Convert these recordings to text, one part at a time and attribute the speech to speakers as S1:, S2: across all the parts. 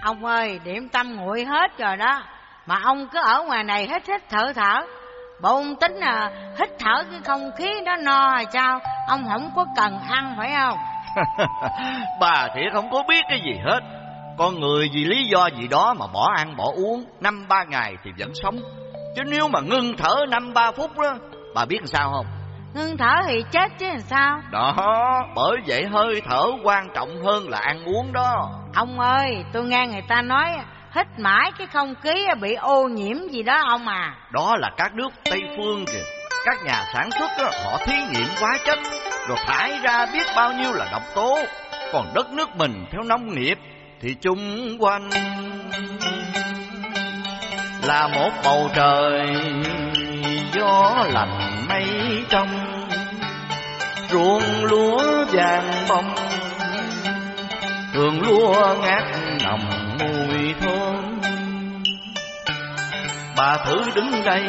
S1: Ông ơi, điểm tâm nguội hết rồi đó, mà ông cứ ở ngoài này hít hít thở thở. Bộ ông tính là hít thở cái không khí đó no hay sao? Ông không có cần ăn phải không?
S2: Bà thiệt không có biết cái gì hết. Con người vì lý do gì đó mà bỏ ăn bỏ uống 5-3 ngày thì vẫn sống. Chứ nếu mà ngưng thở 5-3 phút đó, bà biết làm sao không?
S1: Ngưng thở thì chết chứ làm sao?
S2: Đó, bởi vậy hơi thở quan trọng hơn là ăn uống đó.
S1: Ông ơi, tôi nghe người ta nói hít mãi cái không khí bị ô nhiễm gì đó ông à.
S2: Đó là các nước Tây phương kìa. Các nhà sản xuất đó, họ thí nghiệm hóa chất rồi thải ra biết bao nhiêu là độc tố. Còn đất nước mình theo nông nghiệp thì chung quanh là một bầu trời gió lạnh mây trong, ruộng lúa vàng bông, thường lúa ngát nồng mùi thơm. Bà thử đứng đây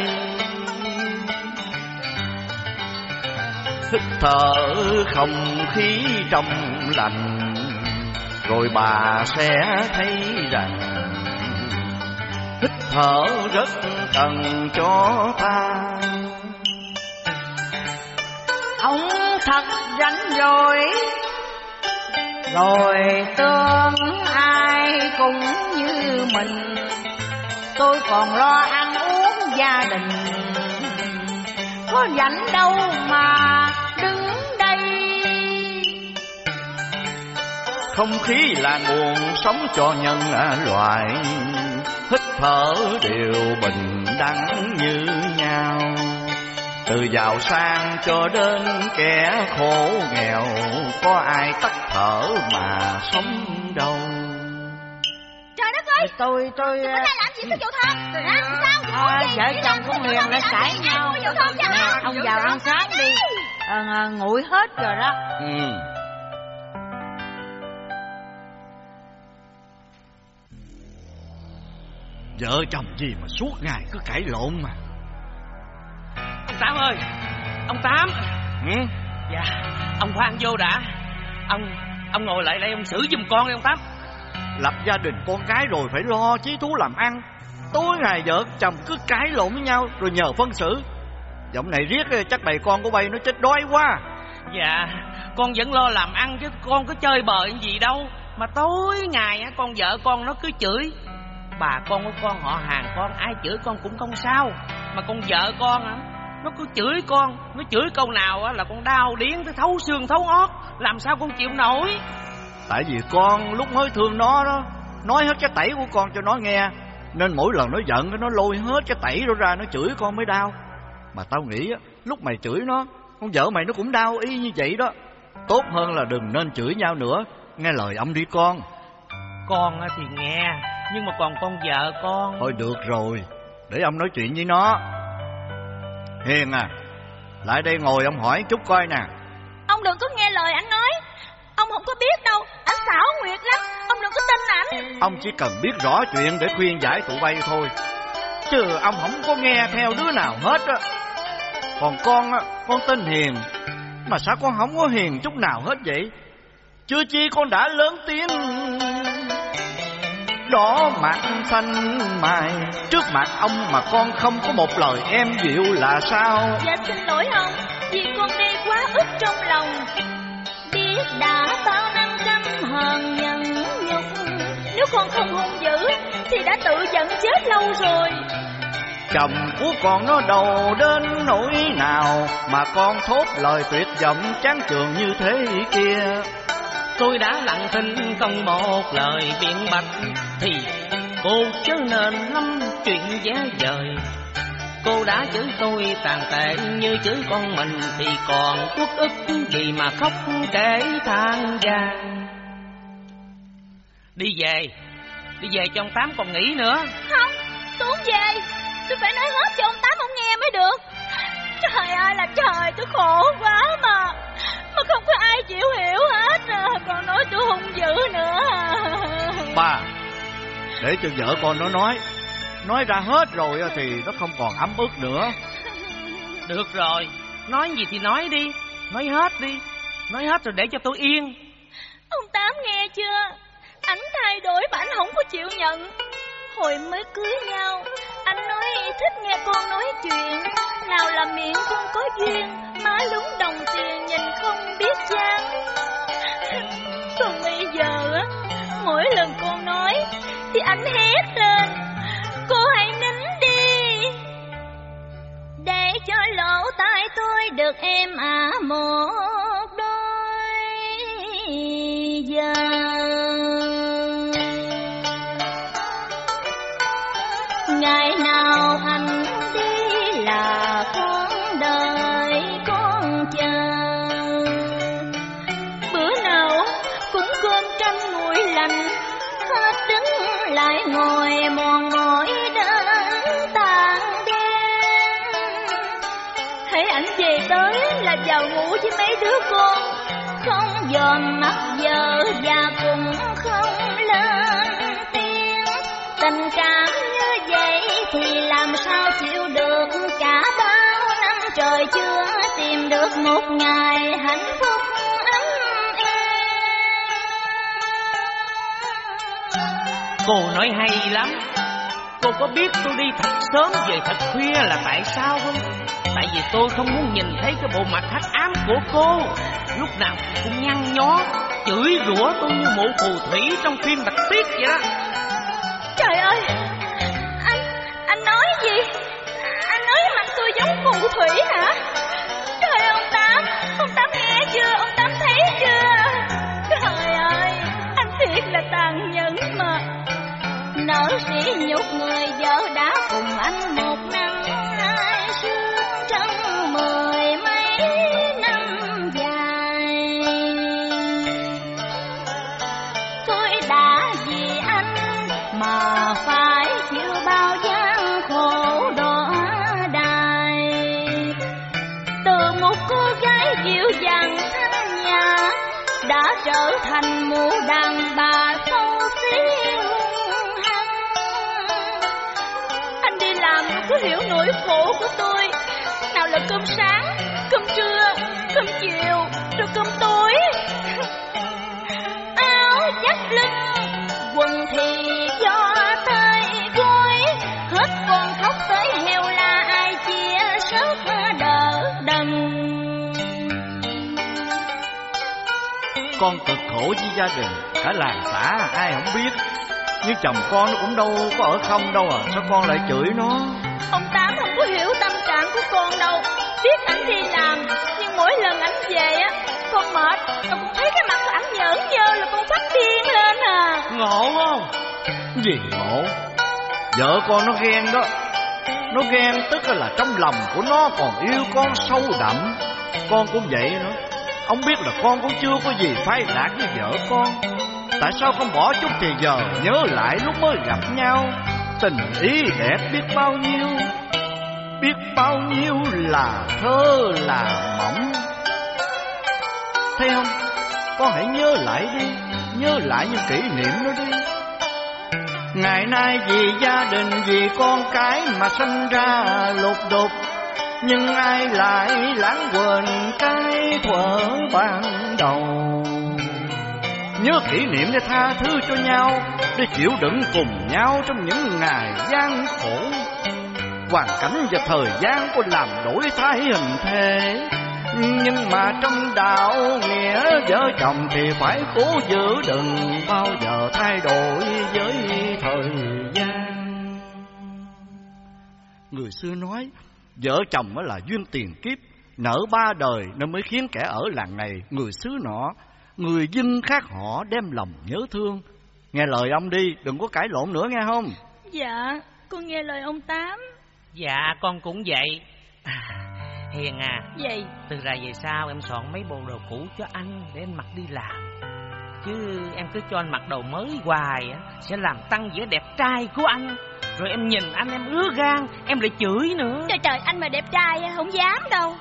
S2: hít thở không khí trong lành, rồi bà sẽ thấy rằng hít thở rất cần cho ta.
S1: Ông thật rảnh rồi, rồi tương ai cũng như mình. Tôi còn lo ăn uống gia đình, có rảnh đâu mà đứng đây.
S2: Không khí là nguồn sống cho nhân loại, hít thở đều bình đẳng như nhau. Từ giàu sang cho đến kẻ khổ nghèo, có ai tắt thở mà sống đâu.
S3: Trời đất ơi,
S1: tôi
S3: bữa nay làm gì có vụ thân hả? Sao
S1: vợ chồng con Huyền lại cãi nhau. Ông vào ăn sáng đi, nguội hết rồi đó.
S2: Vợ chồng gì mà suốt ngày cứ cãi lộn mà.
S4: Ông Tám ơi, ông Tám. Dạ, ông khoan vô đã. Ông ngồi lại đây ông xử giùm con đi ông Tám.
S2: Lập gia đình con cái rồi phải lo chí thú làm ăn. Tối ngày vợ chồng cứ cãi lộn với nhau rồi nhờ phân xử. Giọng này riết chắc bầy con của bay nó chết đói quá.
S4: Dạ, con vẫn lo làm ăn chứ con có chơi bời gì đâu. Mà tối ngày con vợ con nó cứ chửi. Bà con của con, họ hàng con, ai chửi con cũng không sao. Mà con vợ con nó cứ chửi con. Nó chửi câu nào là con đau điếng tới thấu xương thấu ót. Làm sao con chịu nổi.
S2: Tại vì con lúc mới thương nó đó, nói hết cái tẩy của con cho nó nghe, nên mỗi lần nó giận nó lôi hết cái tẩy đó ra, nó chửi con mới đau. Mà tao nghĩ lúc mày chửi nó, con vợ mày nó cũng đau y như vậy đó. Tốt hơn là đừng nên chửi nhau nữa. Nghe lời ông đi con.
S4: Con thì nghe, nhưng mà còn con vợ con.
S2: Thôi được rồi, để ông nói chuyện với nó. Hiền à, lại đây ngồi ông hỏi chút coi nè.
S3: Ông đừng có nghe lời anh nói. Ông không có biết đâu, anh xảo quyệt lắm. Ông đừng có tin ảnh.
S2: Ông chỉ cần biết rõ chuyện để khuyên giải tụi bay thôi, chứ ông không có nghe theo đứa nào hết á. Còn con tên Hiền, mà sao con không có hiền chút nào hết vậy? Chưa chi con đã lớn tiếng đỏ mặt xanh mày trước mặt ông mà con không có một lời êm dịu là sao?
S3: Dạ xin lỗi ông, vì con đi quá ức trong lòng. Biết đã bao năm căm hờn nhẫn nhục, nếu con không hung dữ thì đã tự giận chết lâu rồi.
S2: Chồng của con nó đầu đến nỗi nào mà con thốt lời tuyệt vọng chán chường như thế kia?
S4: Tôi đã lặng thinh không một lời biện bạch, thì cô chớ nên lắm chuyện giá vời. Cô đã chửi tôi tàn tệ như chửi con mình, thì còn uất ức gì mà khóc kể than vang. Đi về cho ông Tám còn nghĩ nữa.
S3: Không, tôi không về. Tôi phải nói hết cho ông Tám ông nghe mới được. Trời ơi là trời, tôi khổ quá mà không có ai chịu hiểu hết. Còn nói tôi hung dữ nữa.
S2: Bà, để cho vợ con nó nói ra hết rồi thì nó không còn ấm ức nữa.
S4: Được rồi, nói gì thì nói đi. Nói hết đi. Nói hết rồi để cho tôi yên.
S3: Ông Tám nghe chưa? Ảnh thay đổi mà anh không có chịu nhận. Hồi mới cưới nhau, anh nói thích nghe con nói chuyện, nào là miệng con có duyên, má lúng đồng tiền nhìn không biết chán. Còn bây giờ á, mỗi lần con nói thì anh hét lên, cô hãy nín đi, để cho lỗ tai tôi được êm một đôi giờ. Ngày nào anh đi là con đợi con chờ, bữa nào cũng cơm canh nguội lạnh, hết đứng lại ngồi mòn mỏi đến tàn đen. Thấy ảnh về tới là vào ngủ với mấy đứa con, không dòm mắt vợ và cũng không lên tiếng. Tình cảm như vậy thì làm sao chịu được, cả bao năm trời chưa tìm được một ngày hạnh phúc ấm êm.
S4: Cô nói hay lắm. Cô có biết tôi đi thật sớm về thật khuya là tại sao không? Tại vì tôi không muốn nhìn thấy cái bộ mặt hắc ám của cô, lúc nào cũng nhăn nhó, chửi rủa tôi như mụ phù thủy trong phim Bạch Tuyết vậy đó.
S3: Trời ơi, anh nói gì? Anh nói mặt tôi giống phù thủy hả? Trời ơi, ông Tám nghe chưa? Ông Tám thấy chưa? Trời ơi, anh thiệt là tàn nhẫn mà. Nỡ sỉ nhục người vợ đã cùng anh một năm hai sương trong 10 mấy năm dài. Tôi đã vì anh mà phải chịu bao gian khổ đỏ đài. Từ một cô gái dịu dàng thanh nhã đã trở thành một đàn bà xấu xí hung hăng. Anh đi làm có hiểu nỗi khổ của tôi, nào là cơm sáng, cơm trưa, cơm chiều, rồi cơm tối. Áo dắt lưng, quần thì do tay gối, hết con khóc tới heo la ai chia sớt đỡ đần.
S2: Con cực khổ với gia đình, cả làng xã ai không biết. Nhưng chồng con nó cũng đâu có ở không đâu à, sao con lại chửi nó?
S3: Ông Tám không có hiểu tâm trạng của con đâu. Biết ảnh đi làm, nhưng mỗi lần ảnh về á, con mệt, con cũng thấy cái mặt của ảnh nhởn nhơ là con phát điên lên à.
S4: Ngộ không?
S2: Gì ngộ? Vợ con nó ghen đó. Nó ghen tức là trong lòng của nó còn yêu con sâu đậm. Con cũng vậy nữa. Ông biết là con cũng chưa có gì phai lạc với vợ con. Tại sao không bỏ chút thì giờ nhớ lại lúc mới gặp nhau? Tình ý đẹp biết bao nhiêu, biết bao nhiêu là thơ là mộng. Thấy không? Con hãy nhớ lại đi, nhớ lại những kỷ niệm đó đi. Ngày nay vì gia đình, vì con cái mà sinh ra lục đục, nhưng ai lại lãng quên cái thuở ban đầu. Nhớ kỷ niệm để tha thứ cho nhau, để chịu đựng cùng nhau trong những ngày gian khổ. Hoàn cảnh và thời gian có làm đổi thay hình thể, nhưng mà trong đạo nghĩa vợ chồng thì phải cố giữ, đừng bao giờ thay đổi với thời gian. Người xưa nói vợ chồng là duyên tiền kiếp, nợ 3 đời nên mới khiến kẻ ở làng này người xứ nọ, người dưng khác họ đem lòng nhớ thương. Nghe lời ông đi, đừng có cãi lộn nữa nghe không?
S3: Dạ, con nghe lời ông Tám.
S4: Dạ, con cũng vậy. Hiền à,
S3: Vậy
S4: từ ra về sau em soạn mấy bộ đồ cũ cho anh để anh mặc đi làm. Chứ em cứ cho anh mặc đồ mới hoài á, sẽ làm tăng vẻ đẹp trai của anh. Rồi em nhìn anh em ứa gan, em lại chửi nữa.
S3: trời trời, anh mà đẹp trai không dám đâu.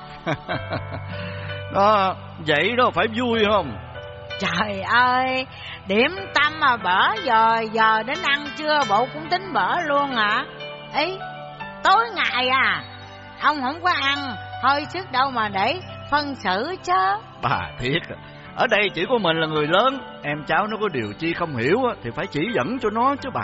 S2: Đó, vậy đó phải vui không?
S1: Trời ơi, điểm tâm mà bở giờ đến ăn trưa bộ cũng tính bở luôn hả? Ý, tối ngày à, ông không có ăn, hơi sức đâu mà để phân xử chứ.
S2: Bà thiệt, Ở đây chỉ có mình là người lớn, em cháu nó có điều chi không hiểu thì phải chỉ dẫn cho nó chứ bà.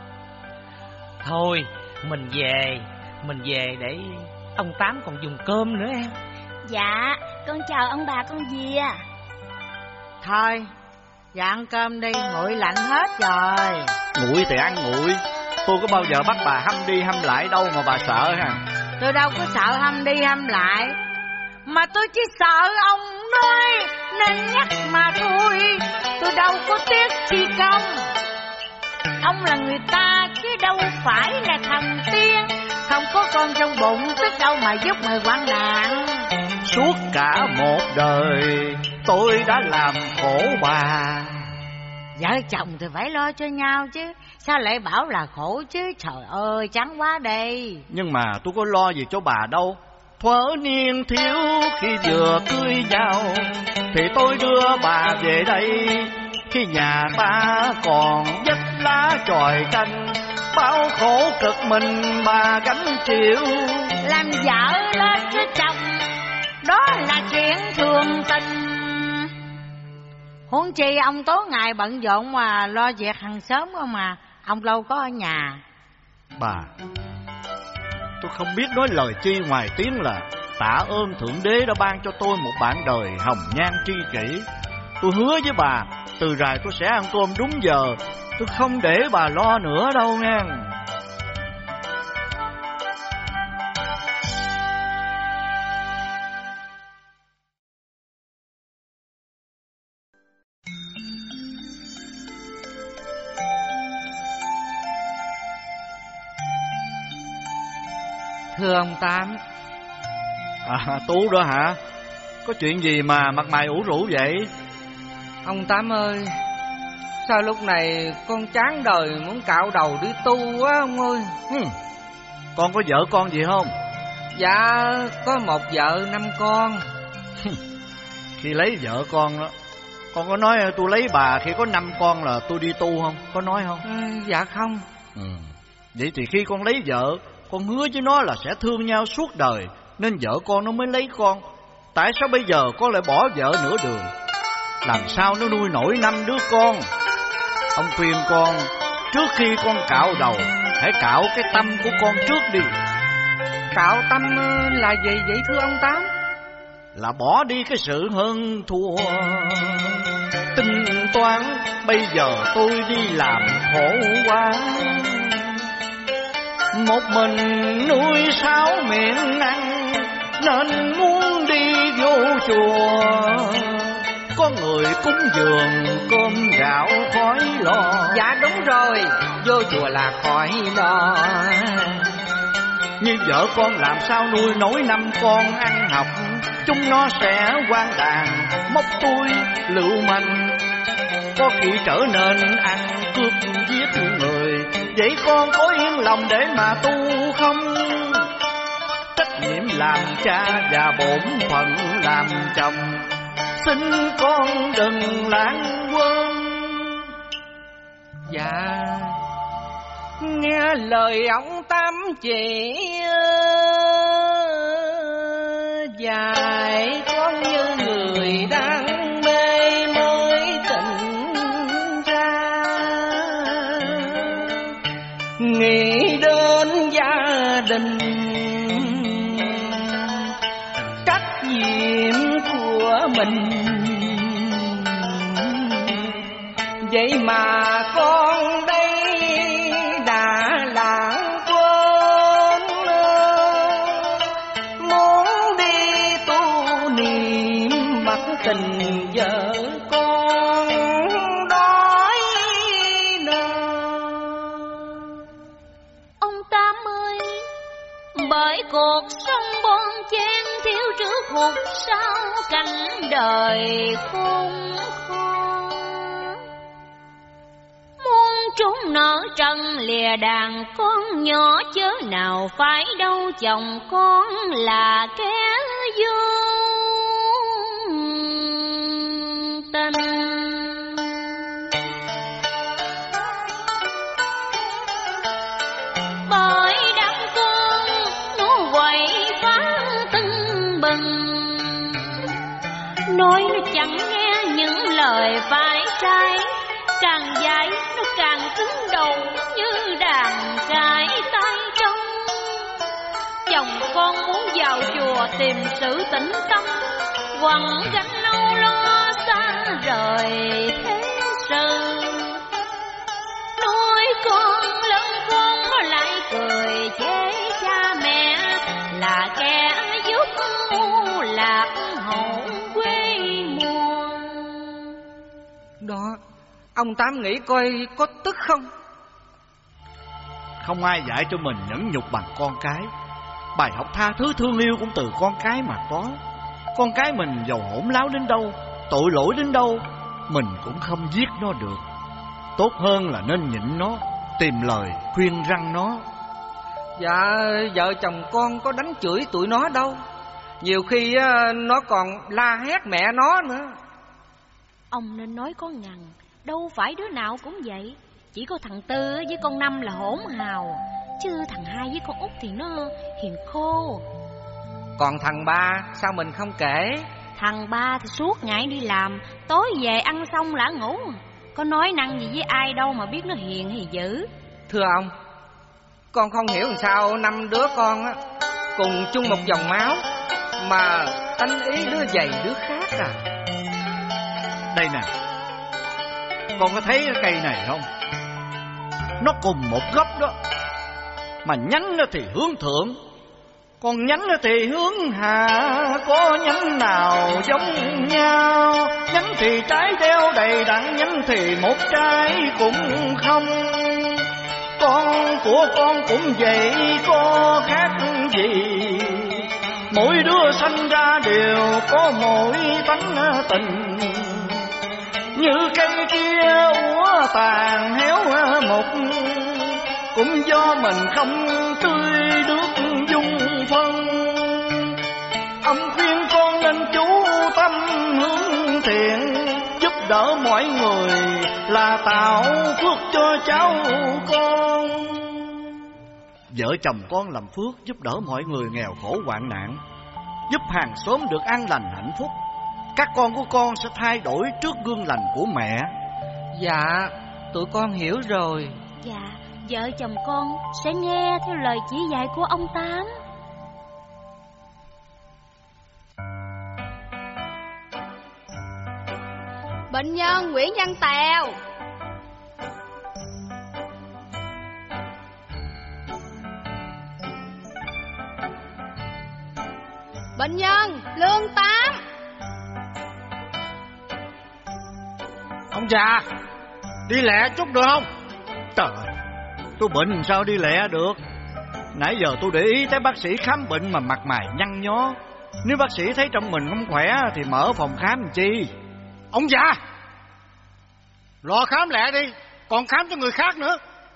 S4: Thôi mình về để ông Tám còn dùng cơm nữa em.
S3: Dạ, con chào ông bà con dì à.
S1: Thôi, dạ ăn cơm đi, nguội lạnh hết rồi.
S2: Nguội thì ăn nguội, tôi có bao giờ bắt bà hâm đi hâm lại đâu mà bà sợ ha.
S1: Tôi đâu có sợ hâm đi hâm lại, mà tôi chỉ sợ ông nói nên nhắc mà thôi. Tôi đâu có tiếc chi công. Ông là người ta chứ đâu phải là thần tiên, không có con trong bụng tức đâu mà giúp người hoạn nạn.
S2: Suốt cả một đời tôi đã làm khổ bà.
S1: Vợ chồng thì phải lo cho nhau chứ, sao lại bảo là khổ chứ? Trời ơi, chán quá đi.
S2: Nhưng mà tôi có lo gì cho bà đâu. Thuở niên thiếu khi vừa cưới nhau thì tôi đưa bà về đây. Khi nhà ta còn vách lá chòi canh, bao khổ cực mình bà gánh chịu.
S1: Làm vợ lo cho chồng, đó là chuyện thường tình. Huống chi ông tối ngày bận rộn mà lo việc hàng xóm không mà, ông lâu có ở nhà.
S2: Bà, tôi không biết nói lời chi ngoài tiếng là tạ ơn Thượng Đế đã ban cho tôi một bạn đời hồng nhan tri kỷ. Tôi hứa với bà, từ rày tôi sẽ ăn cơm đúng giờ, tôi không để bà lo nữa đâu nghe.
S5: Thưa ông Tám.
S2: Tú đó hả? Có chuyện gì mà mặt mày ủ rũ vậy?
S5: Ông Tám ơi, sao lúc này con chán đời muốn cạo đầu đi tu quá ông ơi.
S2: Con có vợ con gì không?
S5: Dạ, có một vợ 5 con.
S2: Khi lấy vợ con đó, con có nói tôi lấy bà khi có 5 con là tôi đi tu không? Có nói không?
S5: Dạ không.
S2: Vậy thì khi con lấy vợ, con hứa với nó là sẽ thương nhau suốt đời, nên vợ con nó mới lấy con. Tại sao bây giờ con lại bỏ vợ nửa đường? Làm sao nó nuôi nổi 5 đứa con? Ông khuyên con, trước khi con cạo đầu, hãy cạo cái tâm của con trước đi.
S5: Cạo tâm là gì vậy thưa ông Tám?
S2: Là bỏ đi cái sự hơn thua, tính toán. Bây giờ tôi đi làm khổ quá, một mình nuôi 6 miệng ăn, nên muốn đi vô chùa. Có người cúng dường cơm gạo khỏi lo.
S5: Dạ đúng rồi, vô chùa là khỏi lo.
S2: Nhưng vợ con làm sao nuôi nổi 5 con ăn học? Chúng nó sẽ hoang đàn, móc túi, lưu manh, có khi trở nên ăn cướp giết người. Vậy con có yên lòng để mà tu không? Trách nhiệm làm cha và bổn phận làm chồng, xin con đừng lãng quên.
S5: Dạ, nghe lời ông Tám chỉ dạy con như người đang mê mới tỉnh ra, nghĩ đến gia đình, trách nhiệm của mình. Vậy mà con đây đã lãng quên, muốn đi tu niệm bắt tình vợ con đói no.
S3: Ông Tám ơi, bởi cuộc sống bon chen thiếu trước hụt sau, cảnh đời khôn khó. Muốn trốn nở trần lìa đàn con nhỏ, chớ nào phải đâu chồng con là kẻ vô tình. Bởi đám con nó quậy phá tưng bừng, nói nó chẳng nghe những lời phải trái, càng dạy nó càng cứng đầu như đàn cải tay trống. Chồng con muốn vào chùa tìm sự tĩnh tâm, quằn gánh âu lo xa rời thế sự. Nuôi con lớn con lại cười chê cha mẹ là kẻ giúp u lạc hồn quê mùa.
S5: Đó, ông Tám nghĩ coi có tức không?
S2: Không ai dạy cho mình nhẫn nhục bằng con cái. Bài học tha thứ thương yêu cũng từ con cái mà có. Con cái mình giàu hỗn láo đến đâu, tội lỗi đến đâu, mình cũng không giết nó được. Tốt hơn là nên nhịn nó, tìm lời khuyên răn nó.
S5: Dạ, vợ chồng con có đánh chửi tụi nó đâu. Nhiều khi nó còn la hét mẹ nó nữa.
S3: Ông nên nói có ngần, đâu phải đứa nào cũng vậy. Chỉ có thằng Tư với con Năm là hỗn hào, chứ thằng Hai với con Út thì nó hiền khô.
S5: Còn thằng Ba sao mình không kể?
S3: Thằng Ba thì suốt ngày đi làm, tối về ăn xong đã ngủ, có nói năng gì với ai đâu mà biết nó hiền hay dữ.
S5: Thưa ông, con không hiểu làm sao 5 đứa con á cùng chung một dòng máu mà tánh ý đứa dày đứa khác à.
S2: Đây nè, con có thấy cái cây này không? Nó cùng một gốc đó, mà nhánh nó thì hướng thượng, còn nhánh nó thì hướng hạ. Có nhánh nào giống nhau? Nhánh thì trái đeo đầy đặn, nhánh thì một trái cũng không. Con của con cũng vậy, có khác gì? Mỗi đứa sanh ra đều có mỗi tánh tình. Như cây kia úa tàn héo một, cũng do mình không tưới nước dung phân. Ông khuyên con nên chú tâm hướng thiện, giúp đỡ mọi người là tạo phước cho cháu con. Vợ chồng con làm phước giúp đỡ mọi người nghèo khổ hoạn nạn, giúp hàng xóm được an lành hạnh phúc. Các con của con sẽ thay đổi trước gương lành của mẹ.
S5: Dạ, tụi con hiểu rồi.
S3: Dạ, vợ chồng con sẽ nghe theo lời chỉ dạy của ông Tám.
S6: Bệnh nhân Nguyễn Văn Tèo. Bệnh nhân Lương Tám.
S7: Ông già, đi lẹ chút được không?
S2: Trời ơi, tôi bệnh sao đi lẹ được? Nãy giờ tôi để ý thấy bác sĩ khám bệnh mà mặt mày nhăn nhó. Nếu bác sĩ thấy trong mình không khỏe thì mở phòng khám làm chi?
S7: Ông già, lo khám lẹ đi, còn khám cho người khác nữa.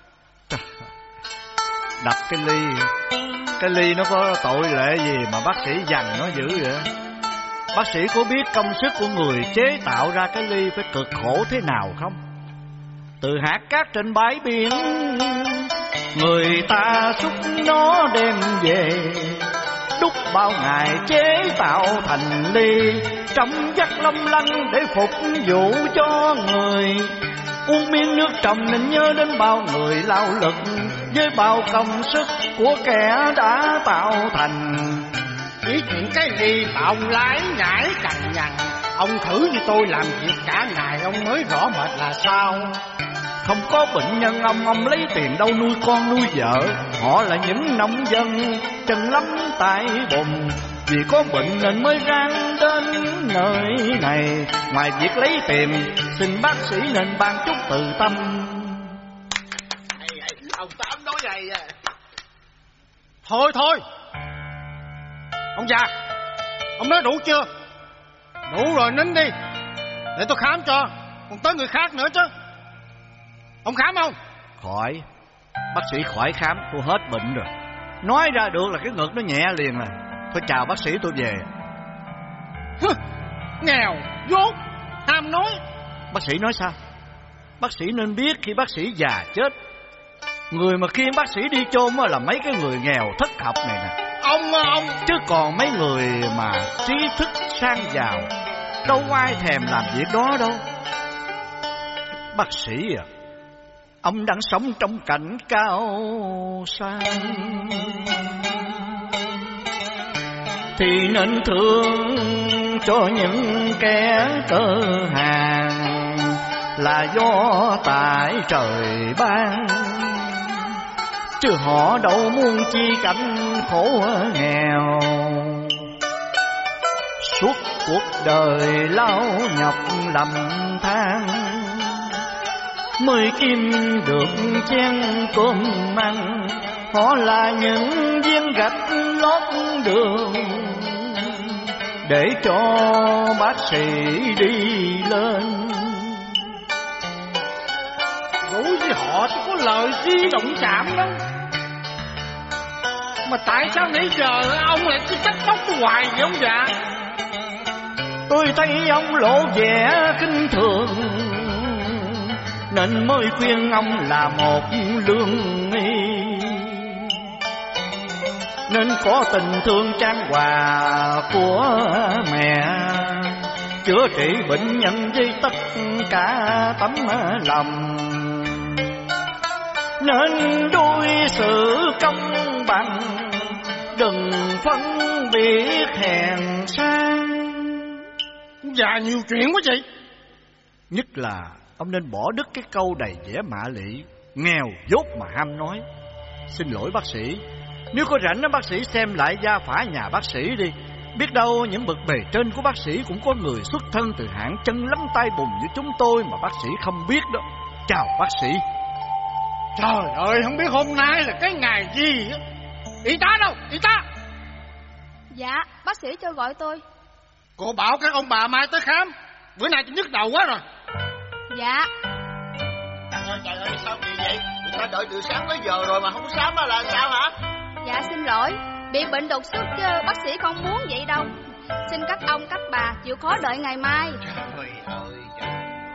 S2: Đập cái ly nó có tội lệ gì mà bác sĩ dằn nó dữ vậy? Bác sĩ có biết công sức của người chế tạo ra cái ly phải cực khổ thế nào không? Từ hạt cát trên bãi biển, người ta xúc nó đem về, đúc bao ngày chế tạo thành ly, trong vắt long lanh để phục vụ cho người. Uống miếng nước trong nên nhớ đến bao người lao lực, với bao công sức của kẻ đã tạo thành.
S7: Ý chuyện cái ly mà ông lái nhảy cằn nhằn, ông thử như tôi làm việc cả ngày ông mới rõ mệt là sao.
S2: Không có bệnh nhân ông lấy tiền đâu nuôi con nuôi vợ. Họ là những nông dân chân lắm tại bùn, vì có bệnh nên mới ráng đến nơi này. Ngoài việc lấy tiền, xin bác sĩ nên ban chút từ tâm.
S7: Ông Tám nói vậy à. Thôi ông già, ông nói đủ chưa? Đủ rồi, nín đi, để tôi khám cho. Còn tới người khác nữa chứ. Ông khám không?
S2: Khỏi, bác sĩ khỏi khám, tôi hết bệnh rồi. Nói ra được là cái ngực nó nhẹ liền à. Thôi chào bác sĩ, tôi về.
S7: Nghèo, dốt, ham nói.
S2: Bác sĩ nói sao? Bác sĩ nên biết khi bác sĩ già chết, người mà khiêng bác sĩ đi chôn là mấy cái người nghèo thất học này nè.
S7: Ông
S2: chứ còn mấy người mà trí thức sang giàu đâu có ai thèm làm việc đó đâu. Bác sĩ à, ông đang sống trong cảnh cao sang thì nên thương cho những kẻ cơ hàng, là do tại trời ban, chứ họ đâu muốn chi cảnh khổ nghèo. Suốt cuộc đời lao nhọc lầm than, mới kiếm được chén cơm ăn. Họ là những viên gạch lót đường để cho bác sĩ đi lên.
S7: Đối với họ tôi có lời gì động chạm đâu, mà tại sao nãy giờ ông lại cứ trách móc tôi hoài vậy ông già?
S2: Tôi thấy ông lộ vẻ kinh thường nên mới khuyên ông là một lương y, nên có tình thương chan hòa của mẹ, chữa trị bệnh nhân với tất cả tấm lòng, nên đối xử công bằng, đừng phân biệt hèn sang.
S7: Già nhiều chuyện quá chị.
S2: Nhất là ông nên bỏ đứt cái câu đầy vẻ mạ lị, nghèo dốt mà ham nói. Xin lỗi bác sĩ, nếu có rảnh bác sĩ xem lại gia phả nhà bác sĩ đi. Biết đâu những bậc bề trên của bác sĩ cũng có người xuất thân từ hạng chân lắm tay bùn như chúng tôi mà bác sĩ không biết đó. Chào bác sĩ.
S7: Trời ơi, không biết hôm nay là cái ngày gì á. Y tá đâu? Y tá.
S6: Dạ, bác sĩ cho gọi tôi.
S7: Cô bảo các ông bà mai tới khám. Bữa nay tôi nhức đầu quá rồi.
S6: Dạ.
S8: Trời ơi, sao kỳ vậy? Người ta đợi từ sáng tới giờ rồi mà không khám là sao hả?
S6: Dạ xin lỗi, bị bệnh đột xuất chứ bác sĩ không muốn vậy đâu. Xin các ông các bà chịu khó đợi ngày mai.
S8: Trời ơi, trời.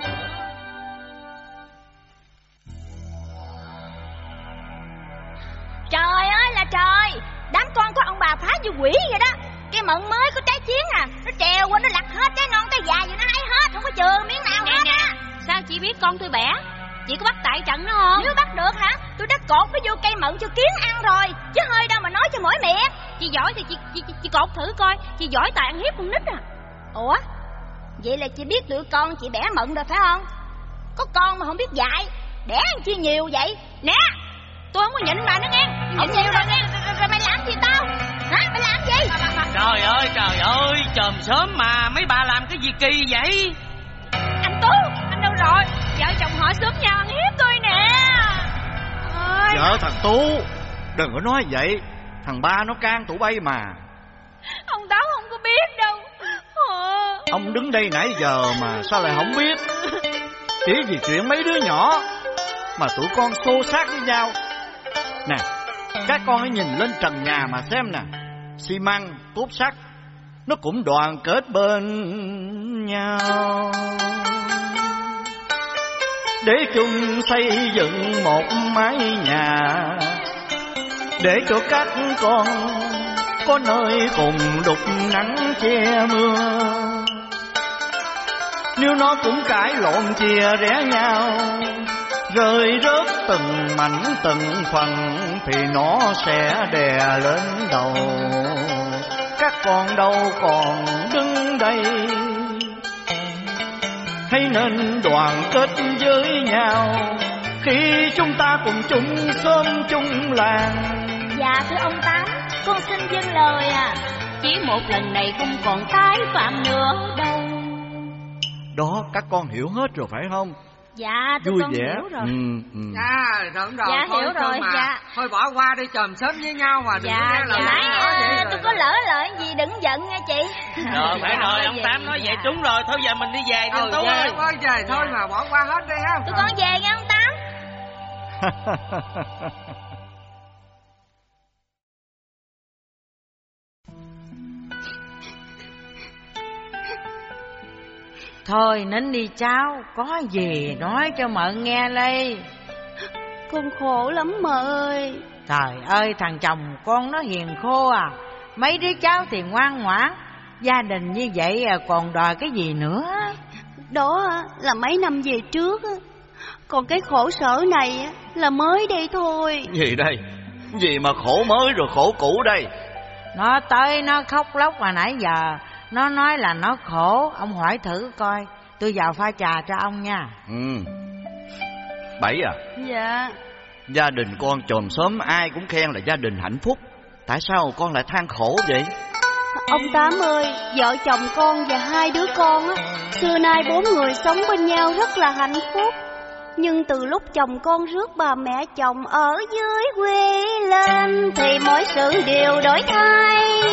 S3: Trời ơi là trời, đám con của ông bà phá như quỷ vậy đó. Cái mận mới có trái chiến à, nó trèo qua nó lặt hết trái non trái già vậy, nó hái hết, không có chừa miếng nào hết á.
S9: Sao chị biết con tôi bẻ? Chị có bắt tại trận nó không?
S3: Nếu bắt được hả, tôi đã cột nó vô cây mận cho kiến ăn rồi, chứ hơi đâu mà nói cho mỗi miệng.
S9: Chị giỏi thì chị cột thử coi, chị giỏi tại ăn hiếp con nít à.
S3: Ủa, vậy là chị biết tụi con chị bẻ mận rồi phải không? Có con mà không biết dạy, đẻ ăn chi nhiều vậy? Nè, tôi không có nhịn bà nữa nghe. Nhịn nhiều rồi nghe, rồi mày làm gì tao? Hả, mày làm gì?
S4: Trời ơi, chòm sớm mà mấy bà làm cái gì kỳ vậy?
S3: Anh Tú, anh đâu rồi? Vợ chồng họ xúm nhau ăn hiếp tôi nè.
S2: Vợ thằng Tú, đừng có nói vậy. Thằng ba nó can tụi bay mà.
S3: Ông Tám không có biết đâu.
S2: Ông đứng đây nãy giờ mà sao lại không biết? Chỉ vì chuyện mấy đứa nhỏ mà tụi con xô xát với nhau. Nè, các con hãy nhìn lên trần nhà mà xem nè. Xi măng, cốt sắt nó cũng đoàn kết bên nhau để chung xây dựng một mái nhà, để cho các con có nơi cùng đục nắng che mưa. Nếu nó cũng cãi lộn chia rẽ nhau, rơi rớt từng mảnh từng phần, thì nó sẽ đè lên đầu các con đâu còn đứng đây. Hãy nên đoàn kết với nhau khi chúng ta cùng chung xóm chung làng.
S3: Dạ thưa ông Tám, con xin dâng lời à.
S9: Chỉ một lần này không còn tái phạm nữa đâu.
S2: Đó, các con hiểu hết rồi phải không?
S3: Dạ, tụi
S2: vui
S3: con
S2: vẻ.
S3: hiểu rồi.
S5: Dạ, đúng rồi.
S3: Dạ,
S5: thôi,
S3: hiểu rồi,
S5: mà.
S3: dạ.
S5: Thôi bỏ qua đi, chòm sớm với nhau mà đừng
S3: Dạ,
S5: có nghe lời
S3: dạ,
S5: nói vậy
S3: tôi có lỡ lời gì đừng giận nha chị.
S4: Rồi, phải rồi, ông Tám nói vậy trúng rồi. Thôi giờ mình đi về đi Tú ơi.
S5: Ôi trời, thôi mà bỏ qua hết đi ha.
S3: Tụi con về nha ông Tám.
S1: Thôi nín đi cháu, có gì nói cho mợ nghe đây.
S6: Con khổ lắm mợ ơi.
S1: Trời ơi, thằng chồng con nó hiền khô à. Mấy đứa cháu thì ngoan ngoãn, Gia đình như vậy còn đòi cái gì nữa?
S10: Đó là mấy năm về trước, còn cái khổ sở này là mới đây thôi.
S2: Gì đây? Gì mà khổ mới rồi khổ cũ đây?
S1: Nó tới nó khóc lóc mà nãy giờ nó nói là nó khổ. Ông hỏi thử coi, tôi vào pha trà cho ông nha.
S2: Bảy à?
S10: Dạ.
S2: Gia đình con chòm xóm ai cũng khen là gia đình hạnh phúc. Tại sao con lại than khổ vậy?
S10: Ông Tám ơi, vợ chồng con và hai đứa con xưa nay 4 người sống bên nhau rất là hạnh phúc. Nhưng từ lúc chồng con rước bà mẹ chồng ở dưới quê lên thì mọi sự đều đổi thay.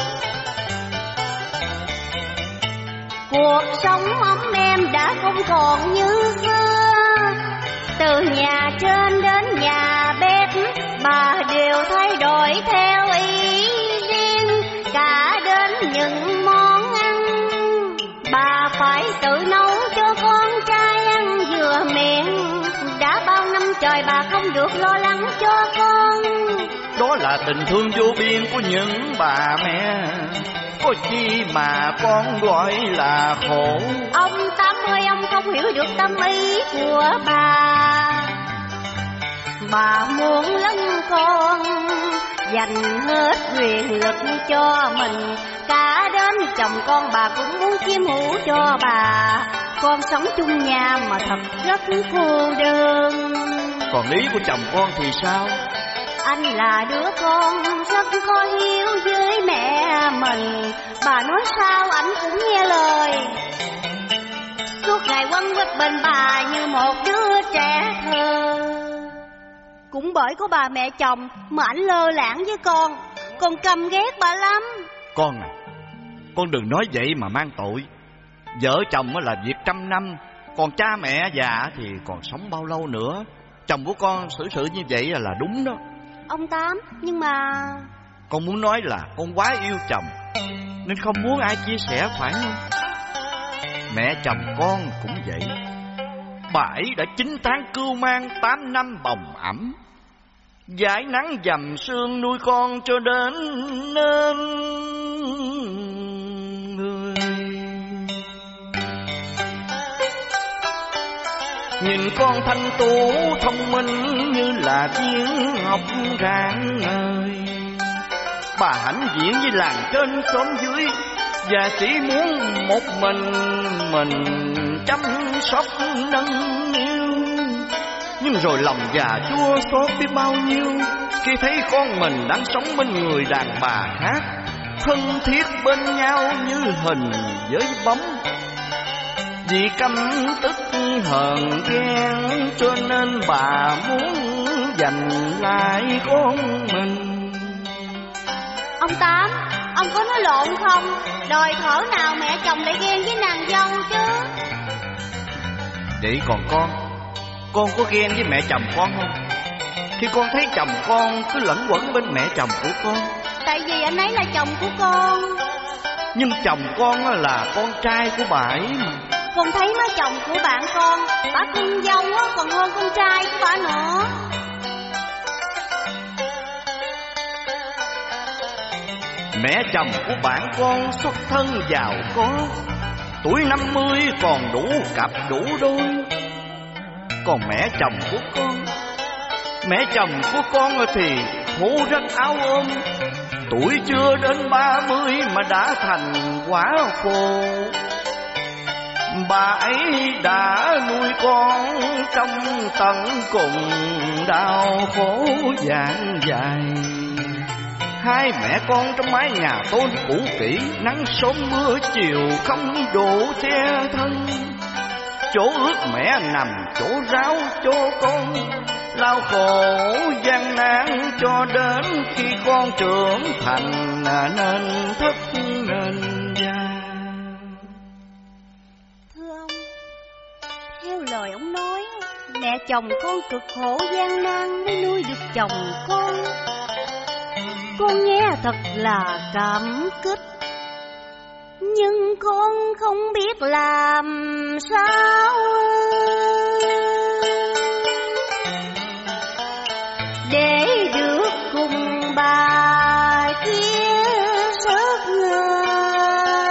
S10: Cuộc sống ấm êm đã không còn như xưa. Từ nhà trên đến nhà bếp, bà đều thay đổi theo ý riêng. Cả đến những món ăn, bà phải tự nấu cho con trai ăn vừa miệng. Đã bao năm trời bà không được lo lắng cho con.
S2: Đó là tình thương vô biên của những bà mẹ, có chi mà con gọi là khổ.
S10: Ông Tám ơi, ông không hiểu được tâm ý của bà. Bà muốn lấn con dành hết quyền lực cho mình. Cả đến chồng con bà cũng muốn chiếm hữu cho bà. Con sống chung nhà mà thật rất cô đơn.
S2: Còn ý của chồng con thì sao?
S10: Anh là đứa con rất có hiếu với mẹ mình. Bà nói sao anh cũng nghe lời. Suốt ngày quấn quýt bên bà như một đứa trẻ thơ. Cũng bởi có bà mẹ chồng mà ảnh lơ lãng với con căm ghét bà lắm.
S2: Con à, con đừng nói vậy mà mang tội. Vợ chồng là việc trăm năm, còn cha mẹ già thì còn sống bao lâu nữa. Chồng của con xử sự như vậy là đúng đó.
S10: Ông Tám, nhưng mà...
S2: Con muốn nói là con quá yêu chồng nên không muốn ai chia sẻ, phải không? Mẹ chồng con cũng vậy. Bà ấy đã 9 tháng cưu mang, 8 năm bồng ẵm, dãi nắng dầm sương nuôi con cho đến nên người. Nhìn con thanh tú thông minh như là viên ngọc rạng ngời. Bà hãnh diện với làng trên xóm dưới, và chỉ muốn một mình chăm sóc nâng niu. Nhưng rồi lòng già chua xót biết bao nhiêu khi thấy con mình đang sống bên người đàn bà khác, thân thiết bên nhau như hình với bóng. Vì căm tức hờn ghen cho nên bà muốn giành lại con mình.
S10: Ông Tám, ông có nói lộn không? Đời thở nào mẹ chồng lại ghen với nàng dâu chứ?
S2: Vậy còn con có ghen với mẹ chồng con không? Khi con thấy chồng con cứ lẩn quẩn bên mẹ chồng của con.
S10: Tại vì anh ấy là chồng của con.
S2: Nhưng chồng con là con trai của bà ấy mà.
S10: Con thấy má chồng của bạn con, bà cưng dâu còn hơn con trai của bà nữa.
S2: Mẹ chồng của bạn con xuất thân giàu có, tuổi 50 còn đủ cặp đủ đôi. Còn mẹ chồng của con thì khổ rất áo ôm, tuổi chưa đến 30 mà đã thành quả phù. Bà ấy đã nuôi con trong tận cùng đau khổ dạn dài. Hai mẹ con trong mái nhà tôn cũ kỹ, nắng sớm mưa chiều không đủ che thân. Chỗ ước mẹ nằm chỗ ráo cho con, lao khổ gian nan cho đến khi con trưởng thành nên thất nên già.
S10: Thưa ông, theo lời ông nói, mẹ chồng con cực khổ gian nan mới nuôi được chồng con. Con nghe thật là cảm kích, nhưng con không biết làm sao để được cùng bà chia sức người.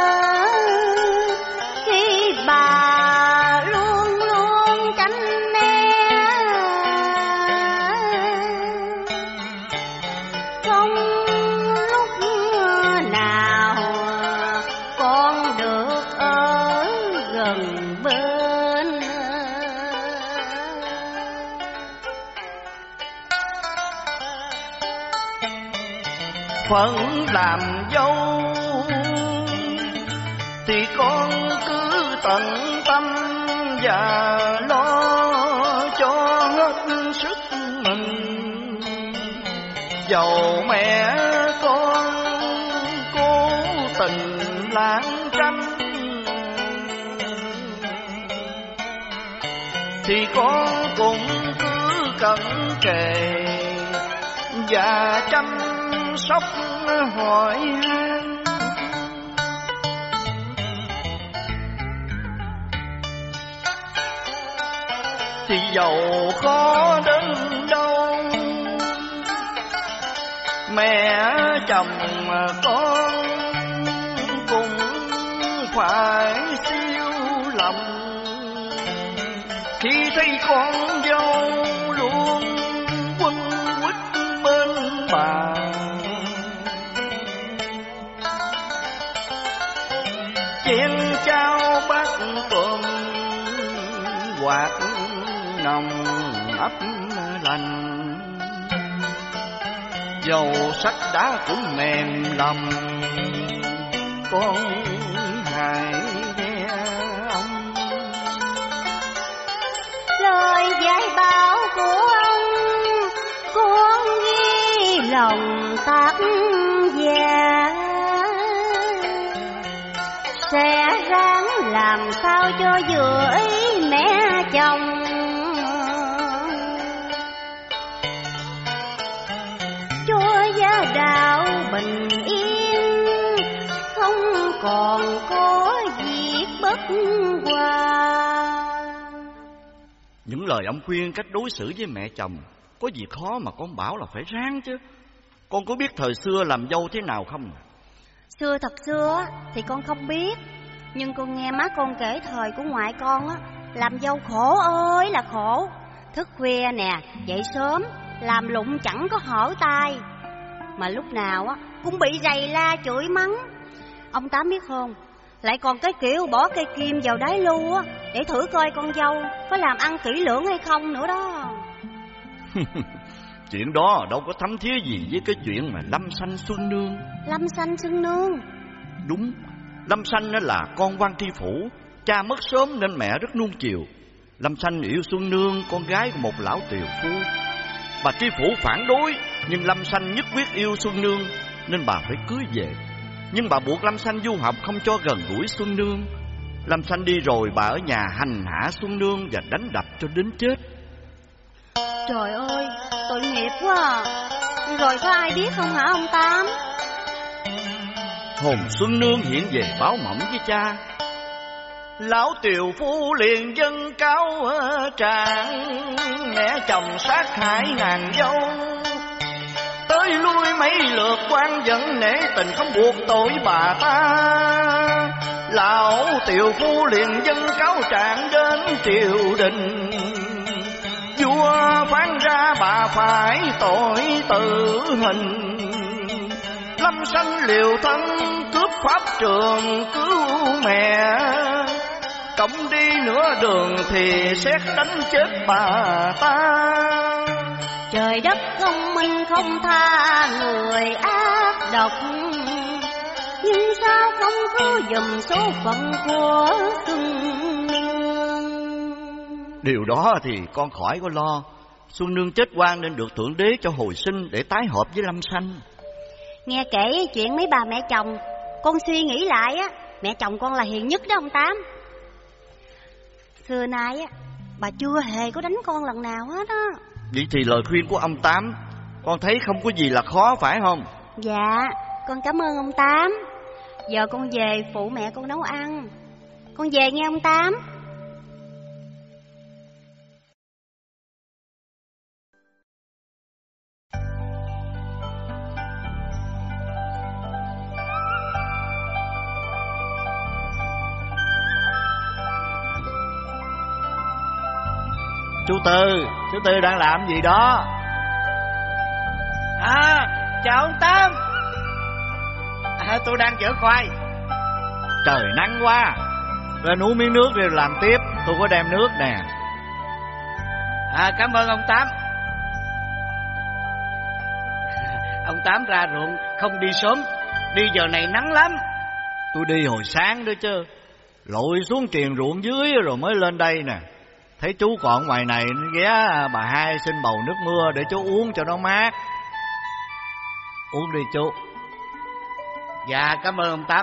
S10: gần bên.
S2: Phận làm dâu thì con cứ tận tâm và lo cho hết sức mình. Dầu mẹ con cố tình lãng tranh thì con cũng cứ cẩn kề và chăm sóc hỏi han. Thì dầu khó đến đâu mẹ chồng con cũng phải siêu lòng khi thấy con dâu luôn quấn quýt bên bà. Chén cháo bát cơm quạt nồng ấp lành, dầu sách đá cũng mềm lòng. Con hãy nghe ông
S10: lời dạy bảo của ông, con ghi lòng tác giả, sẽ ráng làm sao cho vừa ý mẹ chồng. Cho gia đạo bình yên, không còn có việc bất hòa.
S2: Những lời ông khuyên cách đối xử với mẹ chồng có gì khó mà con bảo là phải ráng chứ. Con có biết thời xưa làm dâu thế nào không?
S10: Xưa thật xưa thì con không biết, nhưng con nghe má con kể thời của ngoại con á, làm dâu khổ ơi là khổ. Thức khuya nè, dậy sớm, làm lụng chẳng có hở tay, mà lúc nào á cũng bị rầy la chửi mắng. Ông Tám biết không, lại còn cái kiểu bỏ cây kim vào đáy lu á để thử coi con dâu có làm ăn kỹ lưỡng hay không nữa đó.
S2: Chuyện đó đâu có thấm thía gì với cái chuyện mà Lâm Sanh Xuân Nương.
S10: Lâm Sanh Xuân Nương?
S2: Đúng, Lâm Sanh là con quan tri phủ, cha mất sớm nên mẹ rất nuông chiều. Lâm Sanh yêu Xuân Nương, con gái của một lão tiều phu. Bà tri phủ phản đối, nhưng Lâm Sanh nhất quyết yêu Xuân Nương nên bà phải cưới về. Nhưng bà buộc Lâm Sanh du học, không cho gần gũi Xuân Nương. Lâm Sanh đi rồi, bà ở nhà hành hạ Xuân Nương và đánh đập cho đến chết.
S10: Trời ơi, tội nghiệp quá à. Rồi có ai biết không hả ông Tám?
S2: Hồn Xuân Nương hiện về báo mộng với cha. Lão tiều phu liền dâng cáo trạng, mẹ chồng sát hại nàng dâu. Tới lui mấy lượt quan vẫn nể tình, không buộc tội bà ta. Lão tiều phu liền dâng cáo trạng đến triều đình. Vua phán ra bà phải tội tử hình. Lâm Sanh liều thân cướp pháp trường cứu mẹ. Cộng đi nửa đường thì xét đánh chết bà ta.
S10: Trời đất không minh không tha người ác độc, nhưng sao không cứu giùm số phận của Xuân Nương?
S2: Điều đó thì con khỏi có lo. Xuân Nương chết oan nên được Thượng Đế cho hồi sinh để tái hợp với Lâm Sanh.
S10: Nghe kể chuyện mấy bà mẹ chồng, con suy nghĩ lại á, mẹ chồng con là hiền nhất đó ông Tám. Xưa nay á, bà chưa hề có đánh con lần nào hết á.
S2: Vậy thì lời khuyên của ông Tám con thấy không có gì là khó phải không?
S10: Dạ, con cảm ơn ông Tám. Giờ con về phụ mẹ con nấu ăn. Con về nghe ông Tám.
S2: Chú Tư đang làm gì đó?
S5: Chào ông Tám. Tôi đang chở khoai.
S2: Trời nắng quá, Lên uống miếng nước rồi làm tiếp. Tôi có đem nước nè.
S4: Cảm ơn ông Tám. Ông Tám ra ruộng không đi sớm, đi giờ này nắng lắm.
S2: Tôi đi hồi sáng đó chứ. Lội xuống triền ruộng dưới rồi mới lên đây nè. Thấy chú còn ngoài này ghé bà hai xin bầu nước mưa để chú uống cho nó mát. Uống đi chú.
S4: Dạ cảm ơn ông Tám.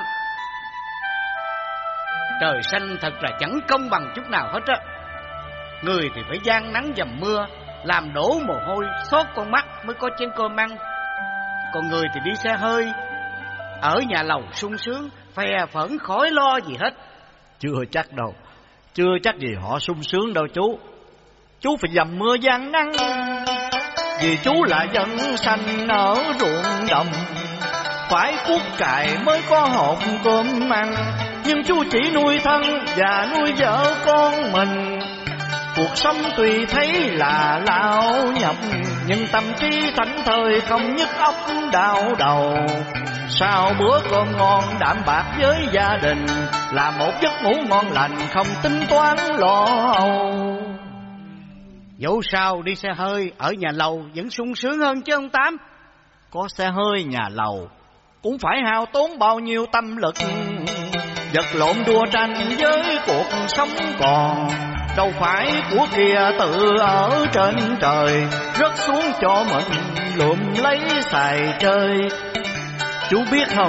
S4: Trời xanh thật là chẳng công bằng chút nào hết á. Người thì phải gian nắng dầm mưa, làm đổ mồ hôi xót con mắt mới có chén cơm ăn. Còn người thì đi xe hơi, ở nhà lầu sung sướng, phè phẫn khỏi lo gì hết.
S2: Chưa chắc đâu. Chưa chắc gì họ sung sướng đâu chú. Chú phải dầm mưa gian nắng, vì chú là dân sanh ở ruộng đồng. Phải cuốc cày mới có hộp cơm ăn, nhưng chú chỉ nuôi thân và nuôi vợ con mình. Cuộc sống tuy thấy là lao nhọc, nhưng tâm trí thảnh thơi không nhức óc đau đầu. Sau bữa cơm ngon đạm bạc với gia đình, là một giấc ngủ ngon lành không tính toán lo âu.
S4: Dẫu sao đi xe hơi ở nhà lầu vẫn sung sướng hơn chứ ông Tám.
S2: Có xe hơi nhà lầu cũng phải hao tốn bao nhiêu tâm lực, vật lộn đua tranh với cuộc sống còn. Đâu phải của kia tự ở trên trời, rớt xuống cho mình lượm lấy xài chơi. Chú biết không,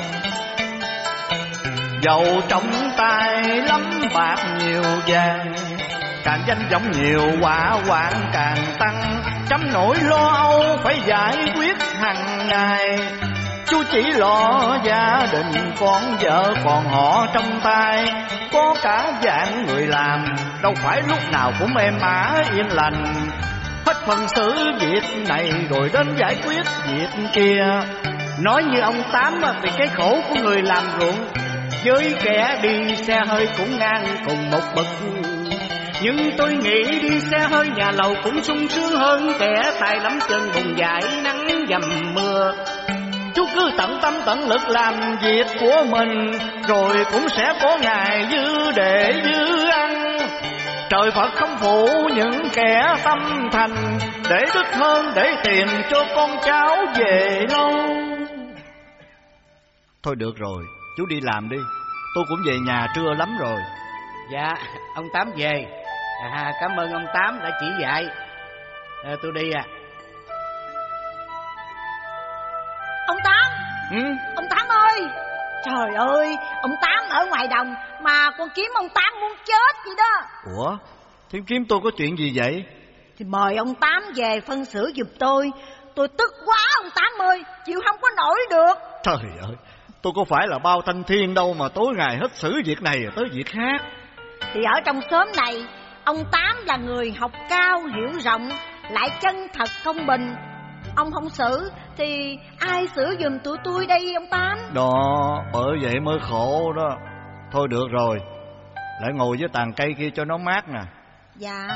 S2: dầu trong tay lắm bạc nhiều vàng, càng danh vọng nhiều quả hoạn càng tăng. Trăm nỗi lo âu phải giải quyết hàng ngày, chú chỉ lo gia đình con vợ còn họ trong tay. Có cả dạng người làm, đâu phải lúc nào cũng êm ả yên lành. Hết phần xử việc này rồi đến giải quyết việc kia.
S4: Nói như ông Tám thì cái khổ của người làm ruộng với kẻ đi xe hơi cũng ngang cùng một bậc. Nhưng tôi nghĩ đi xe hơi nhà lầu cũng sung sướng hơn kẻ tay lắm chân bùn dãi nắng dầm mưa.
S2: Chú cứ tận tâm tận lực làm việc của mình, rồi cũng sẽ có ngày dư để dư ăn. Trời Phật không phụ những kẻ tâm thành, để đức hơn để tiền cho con cháu về lâu. Thôi được rồi, chú đi làm đi. Tôi cũng về nhà trưa lắm rồi.
S4: Dạ, ông Tám về. Cảm ơn ông Tám đã chỉ dạy. Tôi đi à.
S1: Ông Tám. Ông Tám ơi. Trời ơi, ông Tám ở ngoài đồng mà con kiếm ông Tám muốn chết vậy đó.
S2: Ủa, Thím kiếm tôi có chuyện gì vậy?
S1: Thì mời ông Tám về phân xử giùm tôi. Tôi tức quá ông Tám ơi, chịu không có nổi được.
S2: Trời ơi, tôi có phải là bao thanh thiên đâu mà tối ngày hết xử việc này tới việc khác.
S1: Thì ở trong xóm này, ông Tám là người học cao, hiểu rộng, lại chân thật công bình. Ông không xử thì ai xử giùm tụi tôi đây ông Tám?
S2: Đó, bởi vậy mới khổ đó. Thôi được rồi, lại ngồi với tàn cây kia cho nó mát nè.
S1: Dạ.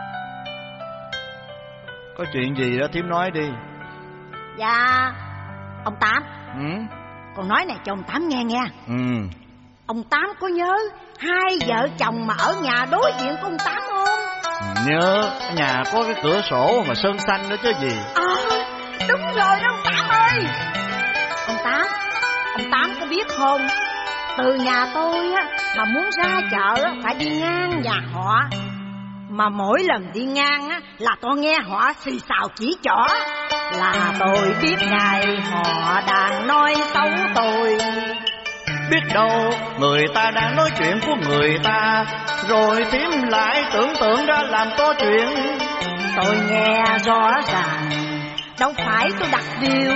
S2: Có chuyện gì đó thím nói đi.
S1: Dạ, ông Tám. Con nói này cho ông Tám nghe nha. Ông Tám có nhớ hai vợ chồng mà ở nhà đối diện của ông Tám không?
S2: Nhớ, nhà có cái cửa sổ mà sơn xanh đó chứ gì.
S1: Đúng rồi đó ông Tám ơi. Ông Tám có biết không, từ nhà tôi á mà muốn ra chợ á phải đi ngang nhà họ. Mà mỗi lần đi ngang á là tôi nghe họ xì xào chỉ trỏ, là tôi biết ngày họ đang nói xấu tôi.
S2: Biết đâu người ta đang nói chuyện của người ta, rồi thím lại tưởng tượng ra làm to chuyện.
S1: Tôi nghe rõ ràng, đâu phải tôi đặt điều.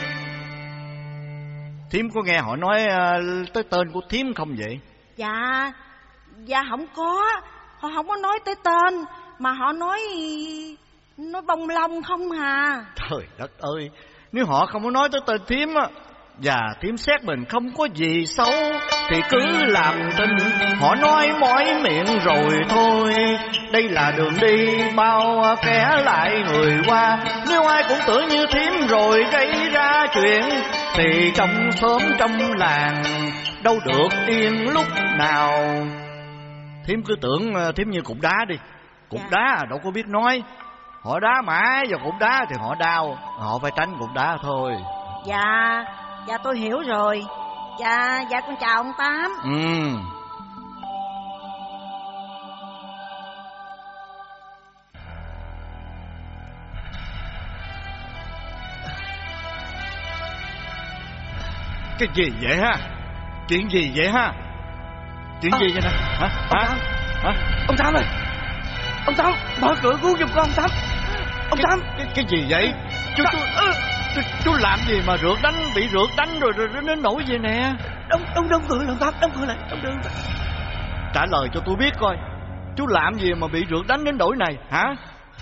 S2: Thím có nghe họ nói tới tên của thím không vậy?
S1: Dạ không có. Họ không có nói tới tên, mà họ nói bông lông không hà.
S2: Trời đất ơi, nếu họ không có nói tới tên thím á, và thím xét mình không có gì xấu, thì cứ làm tin họ nói mỏi miệng rồi thôi. Đây là đường đi bao kẻ lại người qua, nếu ai cũng tưởng như thím rồi gây ra chuyện, thì trong xóm trong làng đâu được yên lúc nào. Thím cứ tưởng thím như cục đá đi. Cục đá đâu có biết nói. Họ đá mãi vào cục đá thì họ đau, họ phải tránh cục đá thôi.
S1: Dạ tôi hiểu rồi. Dạ con chào ông Tám.
S2: Cái gì vậy ha? Chuyện gì vậy ha? Chuyện gì vậy nè? Hả?
S5: Ông Tám ơi! Ông Tám, mở cửa cứu giùm con ông Tám. Ông Tám!
S2: Cái gì vậy? Chú làm gì mà bị rượt đánh rồi đến nỗi vậy nè?
S5: Đóng cửa lại, Tám, đóng cửa lại.
S2: Trả lời cho tôi biết coi, chú làm gì mà bị rượt đánh đến nỗi này hả?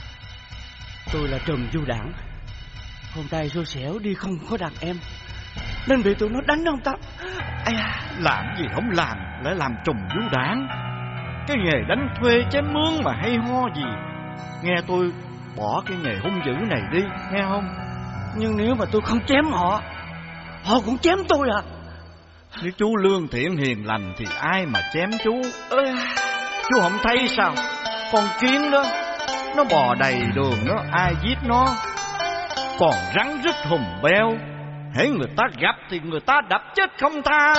S5: Tôi là Trùm Du Đảng. Hôm nay xui xẻo đi không có đàn em nên bị tụi nó đánh ông Tám.
S2: Làm gì không làm, lại làm Trùm Du Đảng. Cái nghề đánh thuê chém mướn mà hay ho gì. Nghe tôi bỏ cái nghề hung dữ này đi, nghe không?
S5: Nhưng nếu mà tôi không chém họ cũng chém tôi à?
S2: Nếu chú lương thiện hiền lành thì ai mà chém chú? Chú không thấy sao? Con kiến đó, nó bò đầy đường đó, ai giết nó? Còn rắn rít hùm beo, hễ người ta gặp thì người ta đập chết không tha.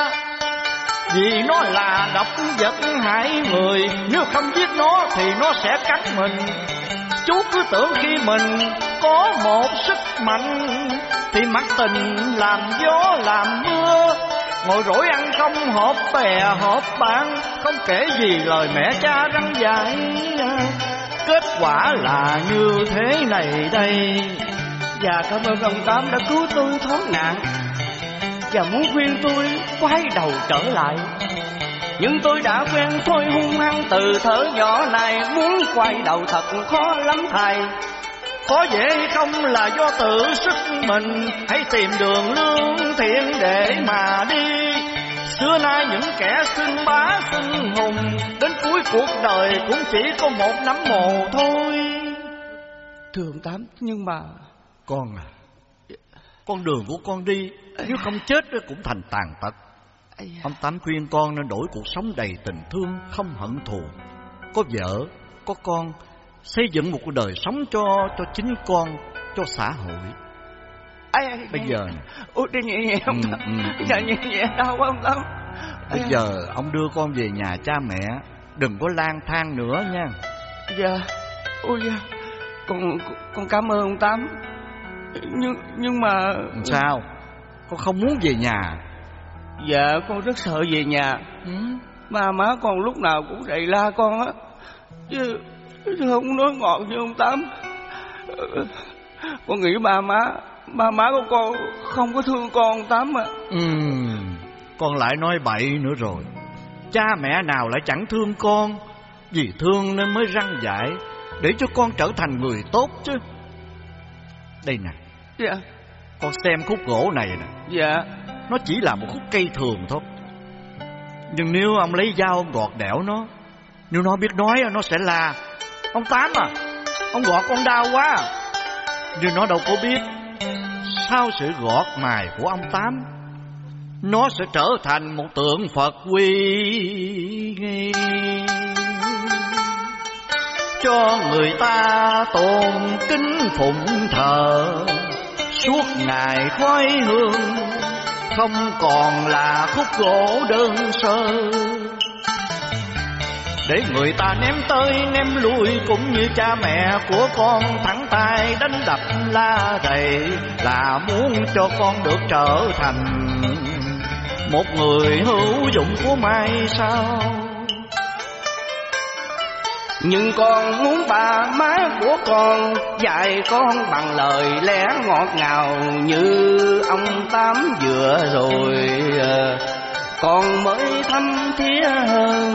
S2: Vì nó là độc vật hại người, nếu không giết nó thì nó sẽ cắn mình. Chú cứ tưởng khi mình có một sức mạnh thì mặc tình làm gió làm mưa, ngồi rỗi ăn không họp bè họp bạn, không kể gì lời mẹ cha răn dạy. Kết quả là như thế này đây.
S5: Và cảm ơn ông Tám đã cứu tôi thoát nạn và muốn khuyên tôi quay đầu trở lại. Nhưng tôi đã quen thôi hung hăng từ thở nhỏ này, muốn quay đầu thật khó lắm thầy.
S2: Có dễ hay không là do tự sức mình, hãy tìm đường lương thiện để mà đi. Xưa nay những kẻ xưng bá xưng hùng, đến cuối cuộc đời cũng chỉ có một nắm mồ thôi.
S5: Thưa ông Tám, nhưng mà...
S2: Con à, con đường của con đi, nếu không chết cũng thành tàn tật. Ông Tám khuyên con nên đổi cuộc sống đầy tình thương, không hận thù. Có vợ, có con, xây dựng một cuộc đời sống cho chính con, cho xã hội. Bây giờ
S5: đi nhẹ ông Tám. Nhẹ đau quá ông Tám.
S2: Bây giờ ông đưa con về nhà cha mẹ, đừng có lang thang nữa nha.
S5: Dạ. Con cảm ơn ông Tám. Nhưng mà...
S2: Sao? Con không muốn về nhà?
S5: Dạ con rất sợ về nhà. Ba má con lúc nào cũng đầy la con á, chứ không nói ngọt như ông Tám. Con nghĩ ba má của con không có thương con ông Tám à.
S2: Con lại nói bậy nữa rồi. Cha mẹ nào lại chẳng thương con, vì thương nên mới răn dạy để cho con trở thành người tốt chứ. Đây nè.
S5: Dạ.
S2: Con xem khúc gỗ này nè.
S5: Dạ.
S2: Nó chỉ là một khúc cây thường thôi, nhưng nếu ông lấy dao ông gọt đẽo nó, nếu nó biết nói nó sẽ la: ông Tám à, ông gọt con đau quá. Nhưng nó đâu có biết, sau sự gọt mài của ông Tám, nó sẽ trở thành một tượng Phật uy nghi, cho người ta tôn kính phụng thờ. Suốt ngày khói hương, không còn là khúc gỗ đơn sơ, để người ta ném tới ném lui. Cũng như cha mẹ của con thẳng tay đánh đập la rầy, là muốn cho con được trở thành một người hữu dụng của mai sau.
S5: Nhưng con muốn ba má của con dạy con bằng lời lẽ ngọt ngào như ông Tám vừa rồi, con mới thâm thía hơn.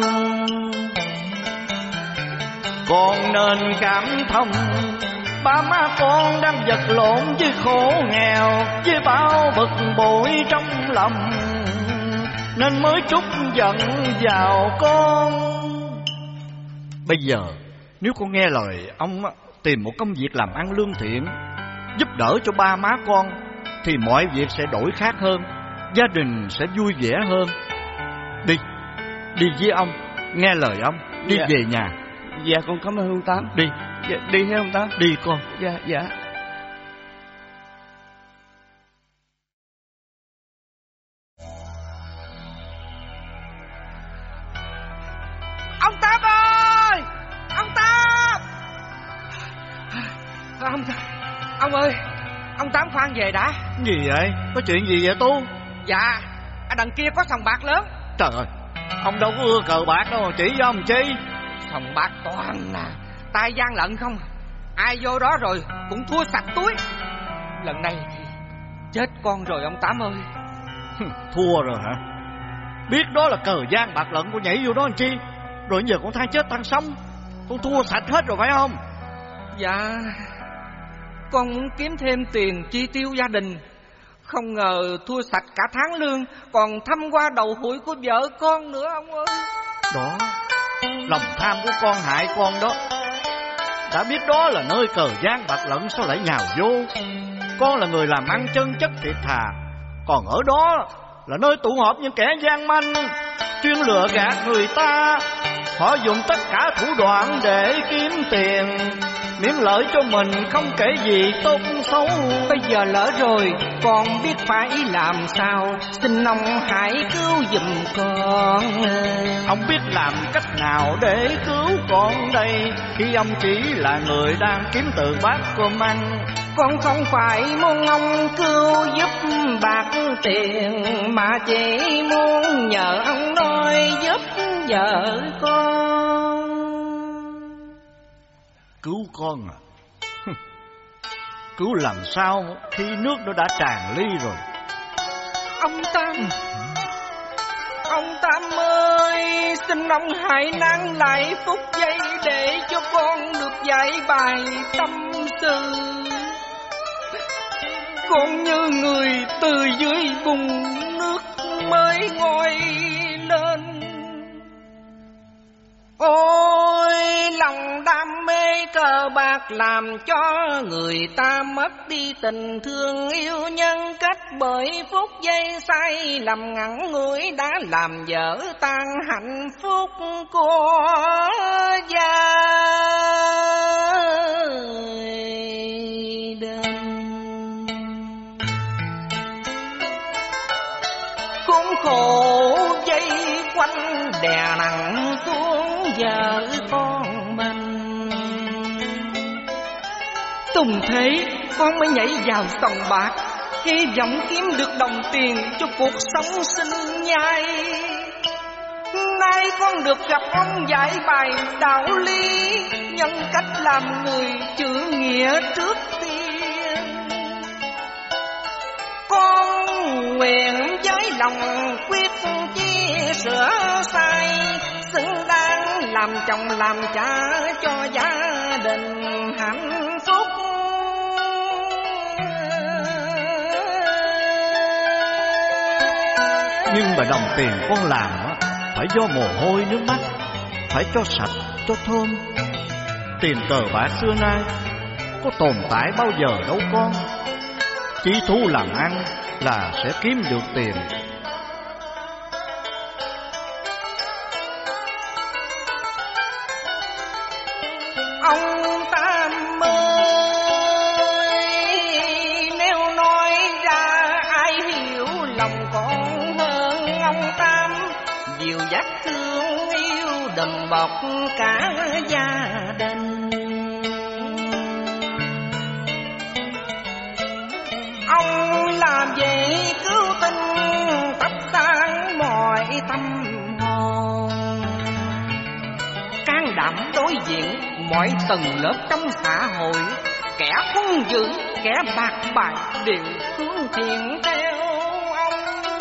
S2: Con nên cảm thông, ba má con đang vật lộn với khổ nghèo, với bao bực bội trong lòng, nên mới trút giận vào con. Bây giờ nếu con nghe lời ông tìm một công việc làm ăn lương thiện, giúp đỡ cho ba má con, thì mọi việc sẽ đổi khác hơn, gia đình sẽ vui vẻ hơn. Đi với ông, nghe lời ông. Đi
S5: Dạ.
S2: về nhà.
S5: Dạ con cảm ơn ông Tám.
S2: Đi.
S5: Dạ, đi theo ông Tám.
S2: Đi con.
S5: Dạ dạ.
S11: Ông Tám ơi! Ông Tám! Ông ơi, ông Tám khoan về đã.
S2: Gì vậy? Có chuyện gì vậy Tu?
S11: Dạ, ở đằng kia có sòng bạc lớn.
S2: Trời ơi, ông đâu có ưa cờ bạc đâu, chỉ với ông chi.
S11: Sòng bạc toàn là tay gian lận không. Ai vô đó rồi cũng thua sạch túi. Lần này thì chết con rồi ông Tám ơi.
S2: Thua rồi hả? Biết đó là cờ gian bạc lận, con nhảy vô đó làm chi? Rồi giờ con than chết than sống, con thua sạch hết rồi phải không?
S11: Dạ, con muốn kiếm thêm tiền chi tiêu gia đình. Không ngờ thua sạch cả tháng lương, còn thăm qua đầu hụi của vợ con nữa ông ơi.
S2: Đó, lòng tham của con hại con đó. Đã biết đó là nơi cờ gian bạc lận, sao lại nhào vô? Con là người làm ăn chân chất thiệt thà, còn ở đó là nơi tụ họp những kẻ gian manh, chuyên lừa gạt người ta. Họ dùng tất cả thủ đoạn để kiếm tiền, miễn lợi cho mình, không kể gì tốt xấu.
S11: Bây giờ lỡ rồi, con biết phải làm sao. Xin ông hãy cứu giùm con.
S2: Ông biết làm cách nào để cứu con đây, khi ông chỉ là người đang kiếm từ bát cơm ăn.
S11: Con không phải muốn ông cứu giúp bạc tiền, mà chỉ muốn nhờ ông nói giúp vợ con.
S2: Cứu con à? Cứu làm sao khi nước nó đã tràn ly rồi?
S11: Ông Tám ơi, xin ông hãy nán lại phút giây để cho con được giải bài tâm sự. Con như người từ dưới bùn nước mới ngoi lên. Ôi, lòng đam mê cờ bạc làm cho người ta mất đi tình thương yêu nhân cách, bởi phút giây sai lầm ngắn ngủi đã làm vỡ tan hạnh phúc của gia đình. Cũng khổ dây quanh đè nặng xuống vợ con mình. Tùng thế con mới nhảy vào sòng bạc, hy vọng kiếm được đồng tiền cho cuộc sống sinh nhai. Nay con được gặp ông giải bài đạo lý, nhân cách làm người chữ nghĩa trước tiên. Con nguyện với lòng quyết chia sửa sai, xứng đáng làm chồng làm cha cho gia đình hạnh phúc.
S2: Nhưng mà đồng tiền con làm á, phải do mồ hôi nước mắt, phải cho sạch, cho thơm. Tiền cờ bạc xưa nay có tồn tại bao giờ đâu con. Chí thú làm ăn là sẽ kiếm được tiền.
S11: Ông Tám ơi, nếu nói ra ai hiểu lòng con hơn ông Tám. Dìu dắt thương yêu đùm bọc cả gia đình. Ông làm vậy cứu tinh tách tan mọi tâm hồn, can đảm đối diện mọi tầng lớp trong xã hội. Kẻ hung dữ, kẻ bạc bại đều hướng thiện theo ông.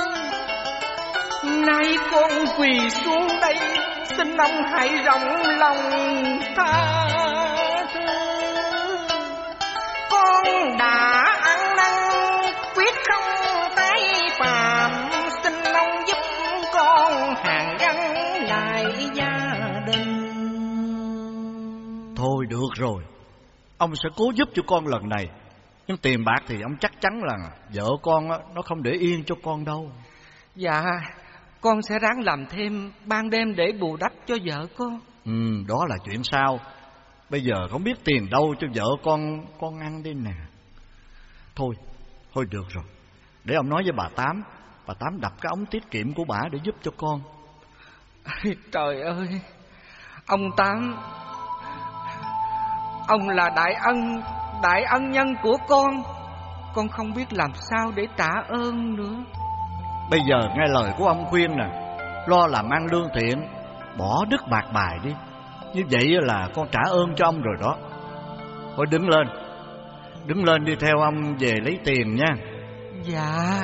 S11: Nay con quỳ xuống đây, xin ông hãy rộng lòng tha thứ. Con đã ăn năn quyết không tái phạm, xin ông giúp con hàn gắn lại gia đình.
S2: Thôi được rồi, ông sẽ cố giúp cho con lần này. Nhưng tiền bạc thì ông chắc chắn là vợ con nó không để yên cho con đâu.
S11: Dạ, con sẽ ráng làm thêm ban đêm để bù đắp cho vợ con.
S2: Đó là chuyện sau. Bây giờ không biết tiền đâu cho vợ con ăn đi nè. Thôi được rồi, để ông nói với bà Tám. Bà Tám đập cái ống tiết kiệm của bà để giúp cho con.
S11: Trời ơi, ông Tám, ông là đại ân nhân của con không biết làm sao để trả ơn nữa.
S2: Bây giờ nghe lời của ông khuyên nè, lo làm ăn lương thiện, bỏ đứt bạc bài đi. Như vậy là con trả ơn cho ông rồi đó. Thôi đứng lên đi theo ông về lấy tiền nha.
S11: Dạ.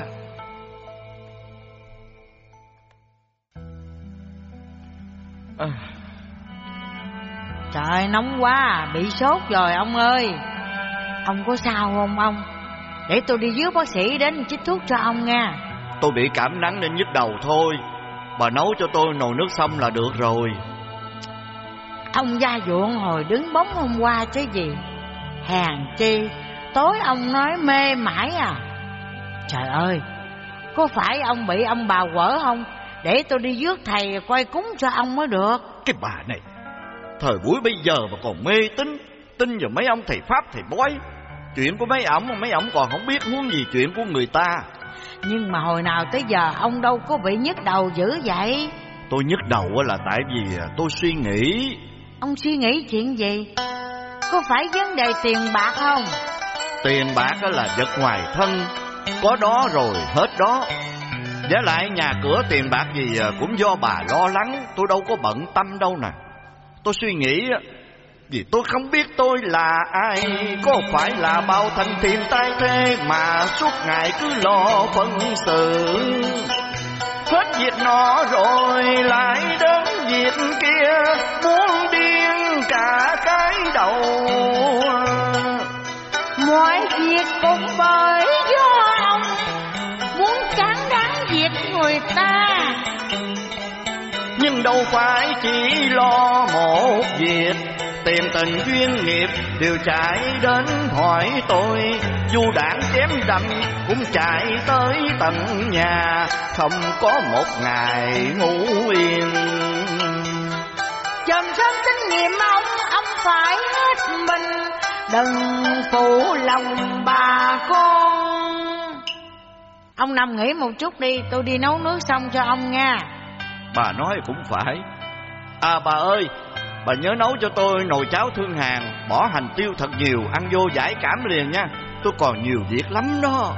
S1: Trời nóng quá, bị sốt rồi ông ơi. Ông có sao không ông? Để tôi đi dưới bác sĩ đến chích thuốc cho ông nha.
S2: Tôi bị cảm nắng nên nhức đầu thôi. Bà nấu cho tôi nồi nước xong là được rồi.
S1: Ông da ruộng hồi đứng bóng hôm qua chứ gì. Hèn chi tối ông nói mê mãi à. Trời ơi, có phải ông bị ông bà quở không? Để tôi đi rước thầy quay cúng cho ông mới được.
S2: Cái bà này, thời buổi bây giờ mà còn mê tin vào mấy ông thầy pháp thầy bói. Chuyện của mấy ổng còn không biết muốn gì chuyện của người ta.
S1: Nhưng mà hồi nào tới giờ ông đâu có bị nhức đầu dữ vậy?
S2: Tôi nhức đầu là tại vì tôi suy nghĩ.
S1: Ông suy nghĩ chuyện gì? Có phải vấn đề tiền bạc không?
S2: Tiền bạc là vật ngoài thân, có đó rồi hết đó. Với lại nhà cửa tiền bạc gì cũng do bà lo lắng, tôi đâu có bận tâm đâu nè. Tôi suy nghĩ vì tôi không biết tôi là ai, có phải là bao thành tiền tai thế mà suốt ngày cứ lo phân xử. Hết việc nọ rồi lại đến việc kia, muốn điên cả cái đầu.
S1: Mọi việc cũng bởi do ông muốn cán đáng việc người ta.
S2: Nhưng đâu phải chỉ lo một việc, tiền tình duyên nghiệp đều chạy đến hỏi tôi. Dù đảng chém đâm cũng chạy tới tận nhà, không có một ngày ngủ yên.
S1: Chòm sớm tín nhiệm ông phải hết mình, đừng phụ lòng bà con. Ông nằm nghỉ một chút đi, tôi đi nấu nước xong cho ông nha.
S2: Bà nói cũng phải. À bà ơi, bà nhớ nấu cho tôi nồi cháo thương hàng, bỏ hành tiêu thật nhiều, ăn vô giải cảm liền nha. Tôi còn nhiều việc lắm đó.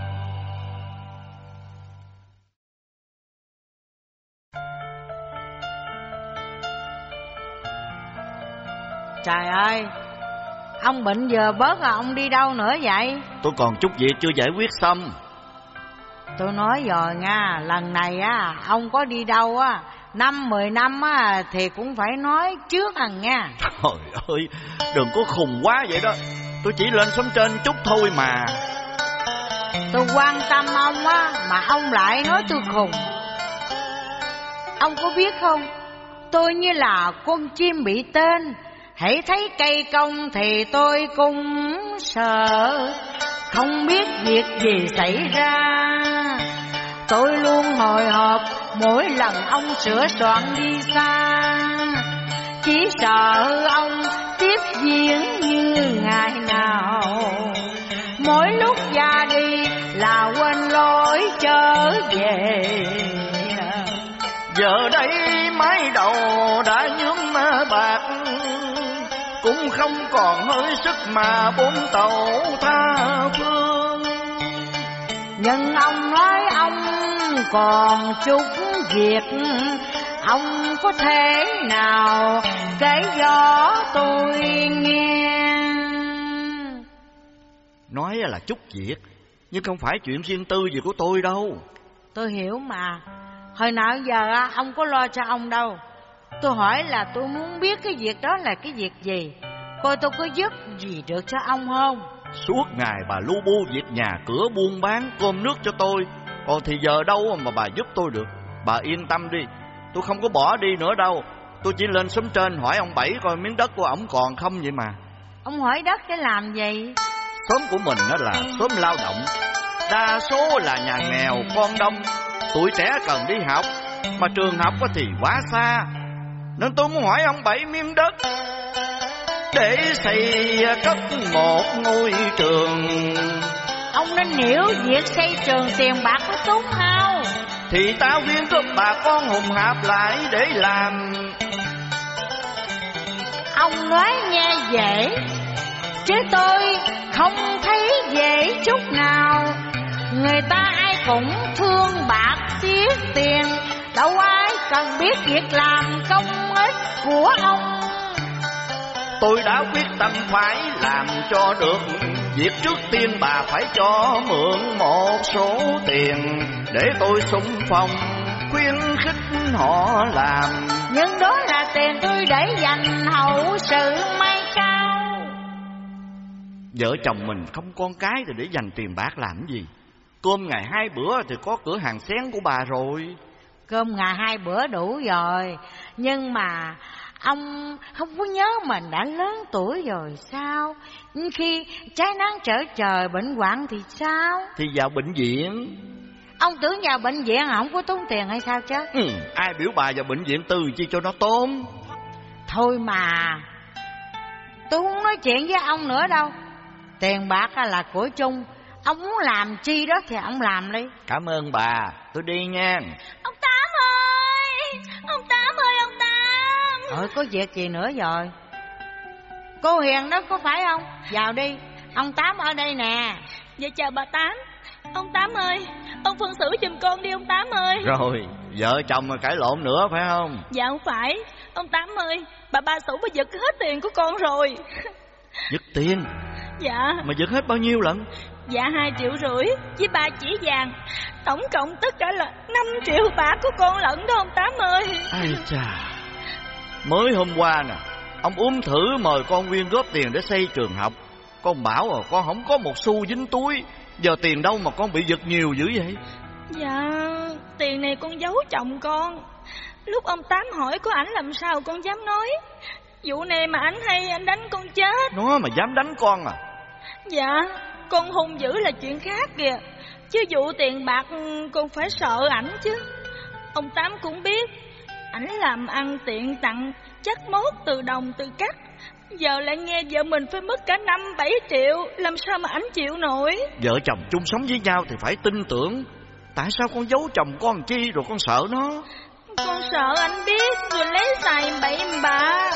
S1: Trời ơi, ông bệnh giờ bớt rồi, ông đi đâu nữa vậy?
S2: Tôi còn chút việc chưa giải quyết xong.
S1: Tôi nói rồi nha, lần này ông có đi đâu 5-10 năm thì cũng phải nói trước nha.
S2: Trời ơi, đừng có khùng quá vậy đó. Tôi chỉ lên sống trên chút thôi mà.
S1: Tôi quan tâm ông mà ông lại nói tôi khùng. Ông có biết không, tôi như là con chim bị tên, hãy thấy cây cong thì tôi cũng sợ, không biết việc gì xảy ra. Tôi luôn hồi hộp mỗi lần ông sửa soạn đi xa, chỉ sợ ông tiếp diễn như ngày nào, mỗi lúc ra đi là quên lối trở về.
S2: Giờ đây mái đầu đã nhuốm bạc, cũng không còn hơi sức mà bốn tàu tha phương.
S1: Nhưng ông nói ông còn chút việc, ông có thể nào kể cho tôi nghe?
S2: Nói là chút việc, nhưng không phải chuyện riêng tư gì của tôi đâu.
S1: Tôi hiểu mà. Hồi nào giờ ông có lo cho ông đâu. Tôi hỏi là tôi muốn biết cái việc đó là cái việc gì, coi tôi có giúp gì được cho ông không.
S2: Suốt ngày bà lu bu việc nhà cửa buôn bán cơm nước cho tôi, còn thì giờ đâu mà bà giúp tôi được. Bà yên tâm đi, tôi không có bỏ đi nữa đâu. Tôi chỉ lên xóm trên hỏi ông Bảy coi miếng đất của ổng còn không vậy mà.
S1: Ông hỏi đất để làm gì?
S2: Xóm của mình đó là xóm lao động, đa số là nhà nghèo con đông, tuổi trẻ cần đi học, mà trường học thì quá xa. nên tôi muốn hỏi ông 7 miếng đất để xây cất một ngôi trường.
S1: Ông nên hiểu việc xây trường tiền bạc có tốn hao.
S2: Thì ta quyên góp bà con hùng hạp lại để làm.
S1: Ông nói nghe dễ, chứ tôi không thấy dễ chút nào. Người ta ai cũng thương bạc tiếc tiền, đâu ai cần biết việc làm công ích của ông.
S2: Tôi đã quyết tâm phải làm cho được việc. Trước tiên bà phải cho mượn một số tiền để tôi xung phong khuyến khích họ làm.
S1: Nhưng đó là tiền tôi để dành hậu sự mai cao.
S2: Vợ chồng mình không con cái thì để dành tiền bạc làm gì? Cơm ngày 2 bữa thì có cửa hàng xén của bà rồi.
S1: Cơm ngày 2 bữa đủ rồi. Nhưng mà ông không có nhớ mình đã lớn tuổi rồi sao? Khi trái nắng trở trời bệnh hoạn thì sao?
S2: Thì vào bệnh viện.
S1: Ông tưởng vào bệnh viện không có tốn tiền hay sao chứ?
S2: Ai biểu bà vào bệnh viện tư chi cho nó tốn.
S1: Thôi mà, tôi không nói chuyện với ông nữa đâu. Tiền bạc là của chung. Ông muốn làm chi đó thì ông làm đi.
S2: Cảm ơn bà, tôi đi nha.
S3: Ông Tám ơi! Ông Tám ơi, ông Tám!
S1: Có việc gì nữa rồi? Cô Hiền đó có phải không? Vào đi, ông Tám ở đây nè.
S3: Dạ chào bà Tám. Ông Tám ơi, ông phân xử giùm con đi ông Tám ơi.
S2: Rồi, vợ chồng mà cãi lộn nữa phải không?
S3: Dạ không phải. Ông Tám ơi, bà Sủ bà giật hết tiền của con rồi.
S2: Giật tiền?
S3: Dạ.
S2: Mà giật hết bao nhiêu lận?
S3: Dạ 2,5 triệu với 3 chỉ vàng. Tổng cộng tất cả là 5 triệu bạc của con lận đó ông Tám ơi.
S2: Ai chà, mới hôm qua nè, ông thử mời con quyên góp tiền để xây trường học. Con bảo rồi con không có một xu dính túi. Giờ tiền đâu mà con bị giật nhiều dữ vậy?
S3: Dạ, tiền này con giấu chồng con. Lúc ông Tám hỏi có ảnh làm sao con dám nói. Vụ này mà ảnh hay anh đánh con chết.
S2: Nó mà dám đánh con à?
S3: Dạ, con hung dữ là chuyện khác kìa. Chứ vụ tiền bạc con phải sợ ảnh chứ. Ông Tám cũng biết ảnh làm ăn tiện tặng, chắc mốt từ đồng từ cắt. Giờ lại nghe vợ mình phải mất cả 5-7 triệu, làm sao mà ảnh chịu nổi.
S2: Vợ chồng chung sống với nhau thì phải tin tưởng. Tại sao con giấu chồng con chi rồi con sợ nó?
S3: Con sợ anh biết rồi lấy xài bậy bạ.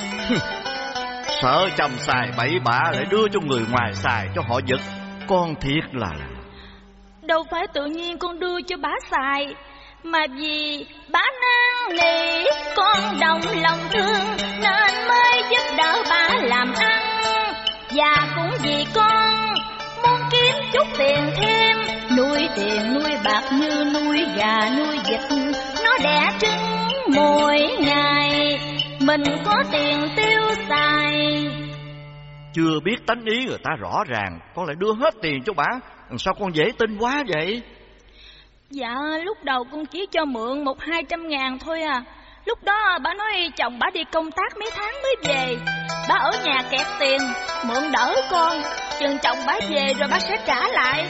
S2: Sợ chồng xài bậy bạ lại đưa cho người ngoài xài cho họ giật. Con thiệt là
S3: đâu phải tự nhiên con đưa cho bả xài, mà vì bả năn nỉ con đồng lòng thương nên mới giúp đỡ bả làm ăn. Và cũng vì con muốn kiếm chút tiền thêm, nuôi tiền nuôi bạc như nuôi gà nuôi vịt, nó đẻ trứng mỗi ngày, mình có tiền tiêu xài.
S2: Chưa biết tánh ý người ta rõ ràng, con lại đưa hết tiền cho bả. Sao con dễ tin quá vậy?
S3: Dạ lúc đầu con chỉ cho mượn 100-200 ngàn thôi à. Lúc đó bà nói chồng bà đi công tác mấy tháng mới về, bà ở nhà kẹt tiền, mượn đỡ con, chừng chồng bà về rồi bà sẽ trả lại.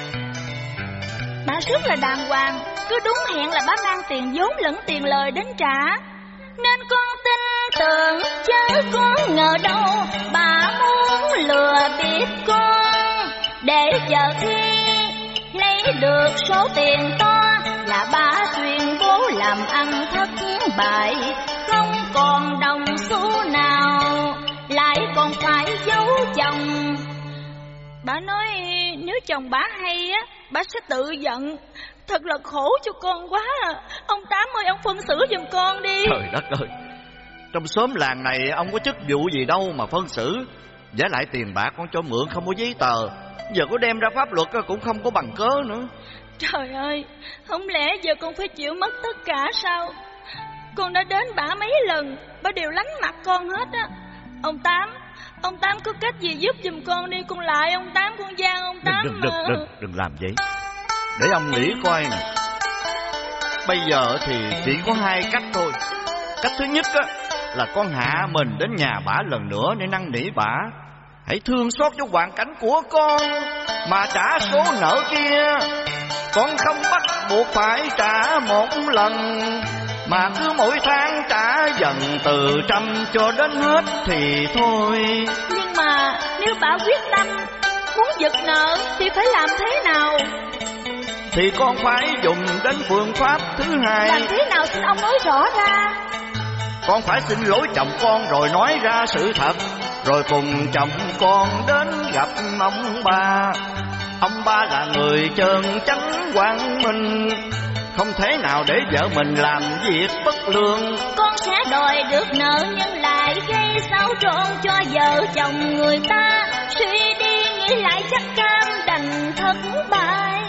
S3: Bà rất là đàng hoàng, cứ đúng hẹn là bà mang tiền vốn lẫn tiền lời đến trả. Nên con tin tưởng chứ con ngờ đâu bà muốn lừa bịp con, để giờ khi lấy được số tiền to là bà tuyên bố làm ăn thất bại, không còn đồng xu nào, lại còn phải giấu chồng. Bà nói nếu chồng bà hay á, bà sẽ tự giận. Thật là khổ cho con quá à. Ông Tám ơi, ông phân xử giùm con đi.
S2: Trời đất ơi, trong xóm làng này ông có chức vụ gì đâu mà phân xử. Giả lại tiền bạc con cho mượn không có giấy tờ, giờ có đem ra pháp luật cũng không có bằng cớ nữa.
S3: Trời ơi, không lẽ giờ con phải chịu mất tất cả sao? Con đã đến bả mấy lần, bả đều lánh mặt con hết á. Ông Tám có cách gì giúp giùm con đi, con lại ông Tám, con gian ông Tám.
S2: Đừng làm vậy. Để ông nghĩ coi nè. Bây giờ thì chỉ có 2 cách thôi. Cách thứ nhất á, là con hạ mình đến nhà bả lần nữa để năn nỉ bả hãy thương xót cho hoàn cảnh của con mà trả số nợ kia. Con không bắt buộc phải trả một lần, mà cứ mỗi tháng trả dần từ 100 cho đến hết thì thôi.
S3: Nhưng mà nếu bà quyết tâm muốn giật nợ thì phải làm thế nào?
S2: Thì con phải dùng đến phương pháp thứ hai.
S3: Làm thế nào xin ông nói rõ ra.
S2: Con phải xin lỗi chồng con rồi nói ra sự thật, rồi cùng chồng con đến gặp ông ba. Ông ba là người chân chánh quang minh, không thể nào để vợ mình làm việc bất lương.
S3: Con sẽ đòi được nợ nhưng lại gây xáo trộn cho vợ chồng người ta. Suy đi nghĩ lại chắc cam đành thất bại.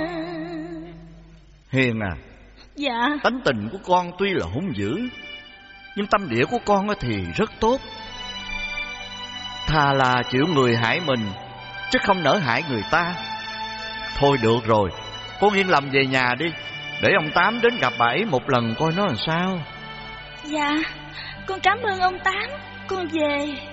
S2: Hiền à.
S3: Dạ.
S2: Tánh tình của con tuy là hung dữ, nhưng tâm địa của con thì rất tốt. Thà là chịu người hại mình, chứ không nỡ hại người ta. Thôi được rồi, con yên lòng về nhà đi, để ông Tám đến gặp bà ấy một lần coi nó làm sao.
S3: Dạ, con cảm ơn ông Tám, con về.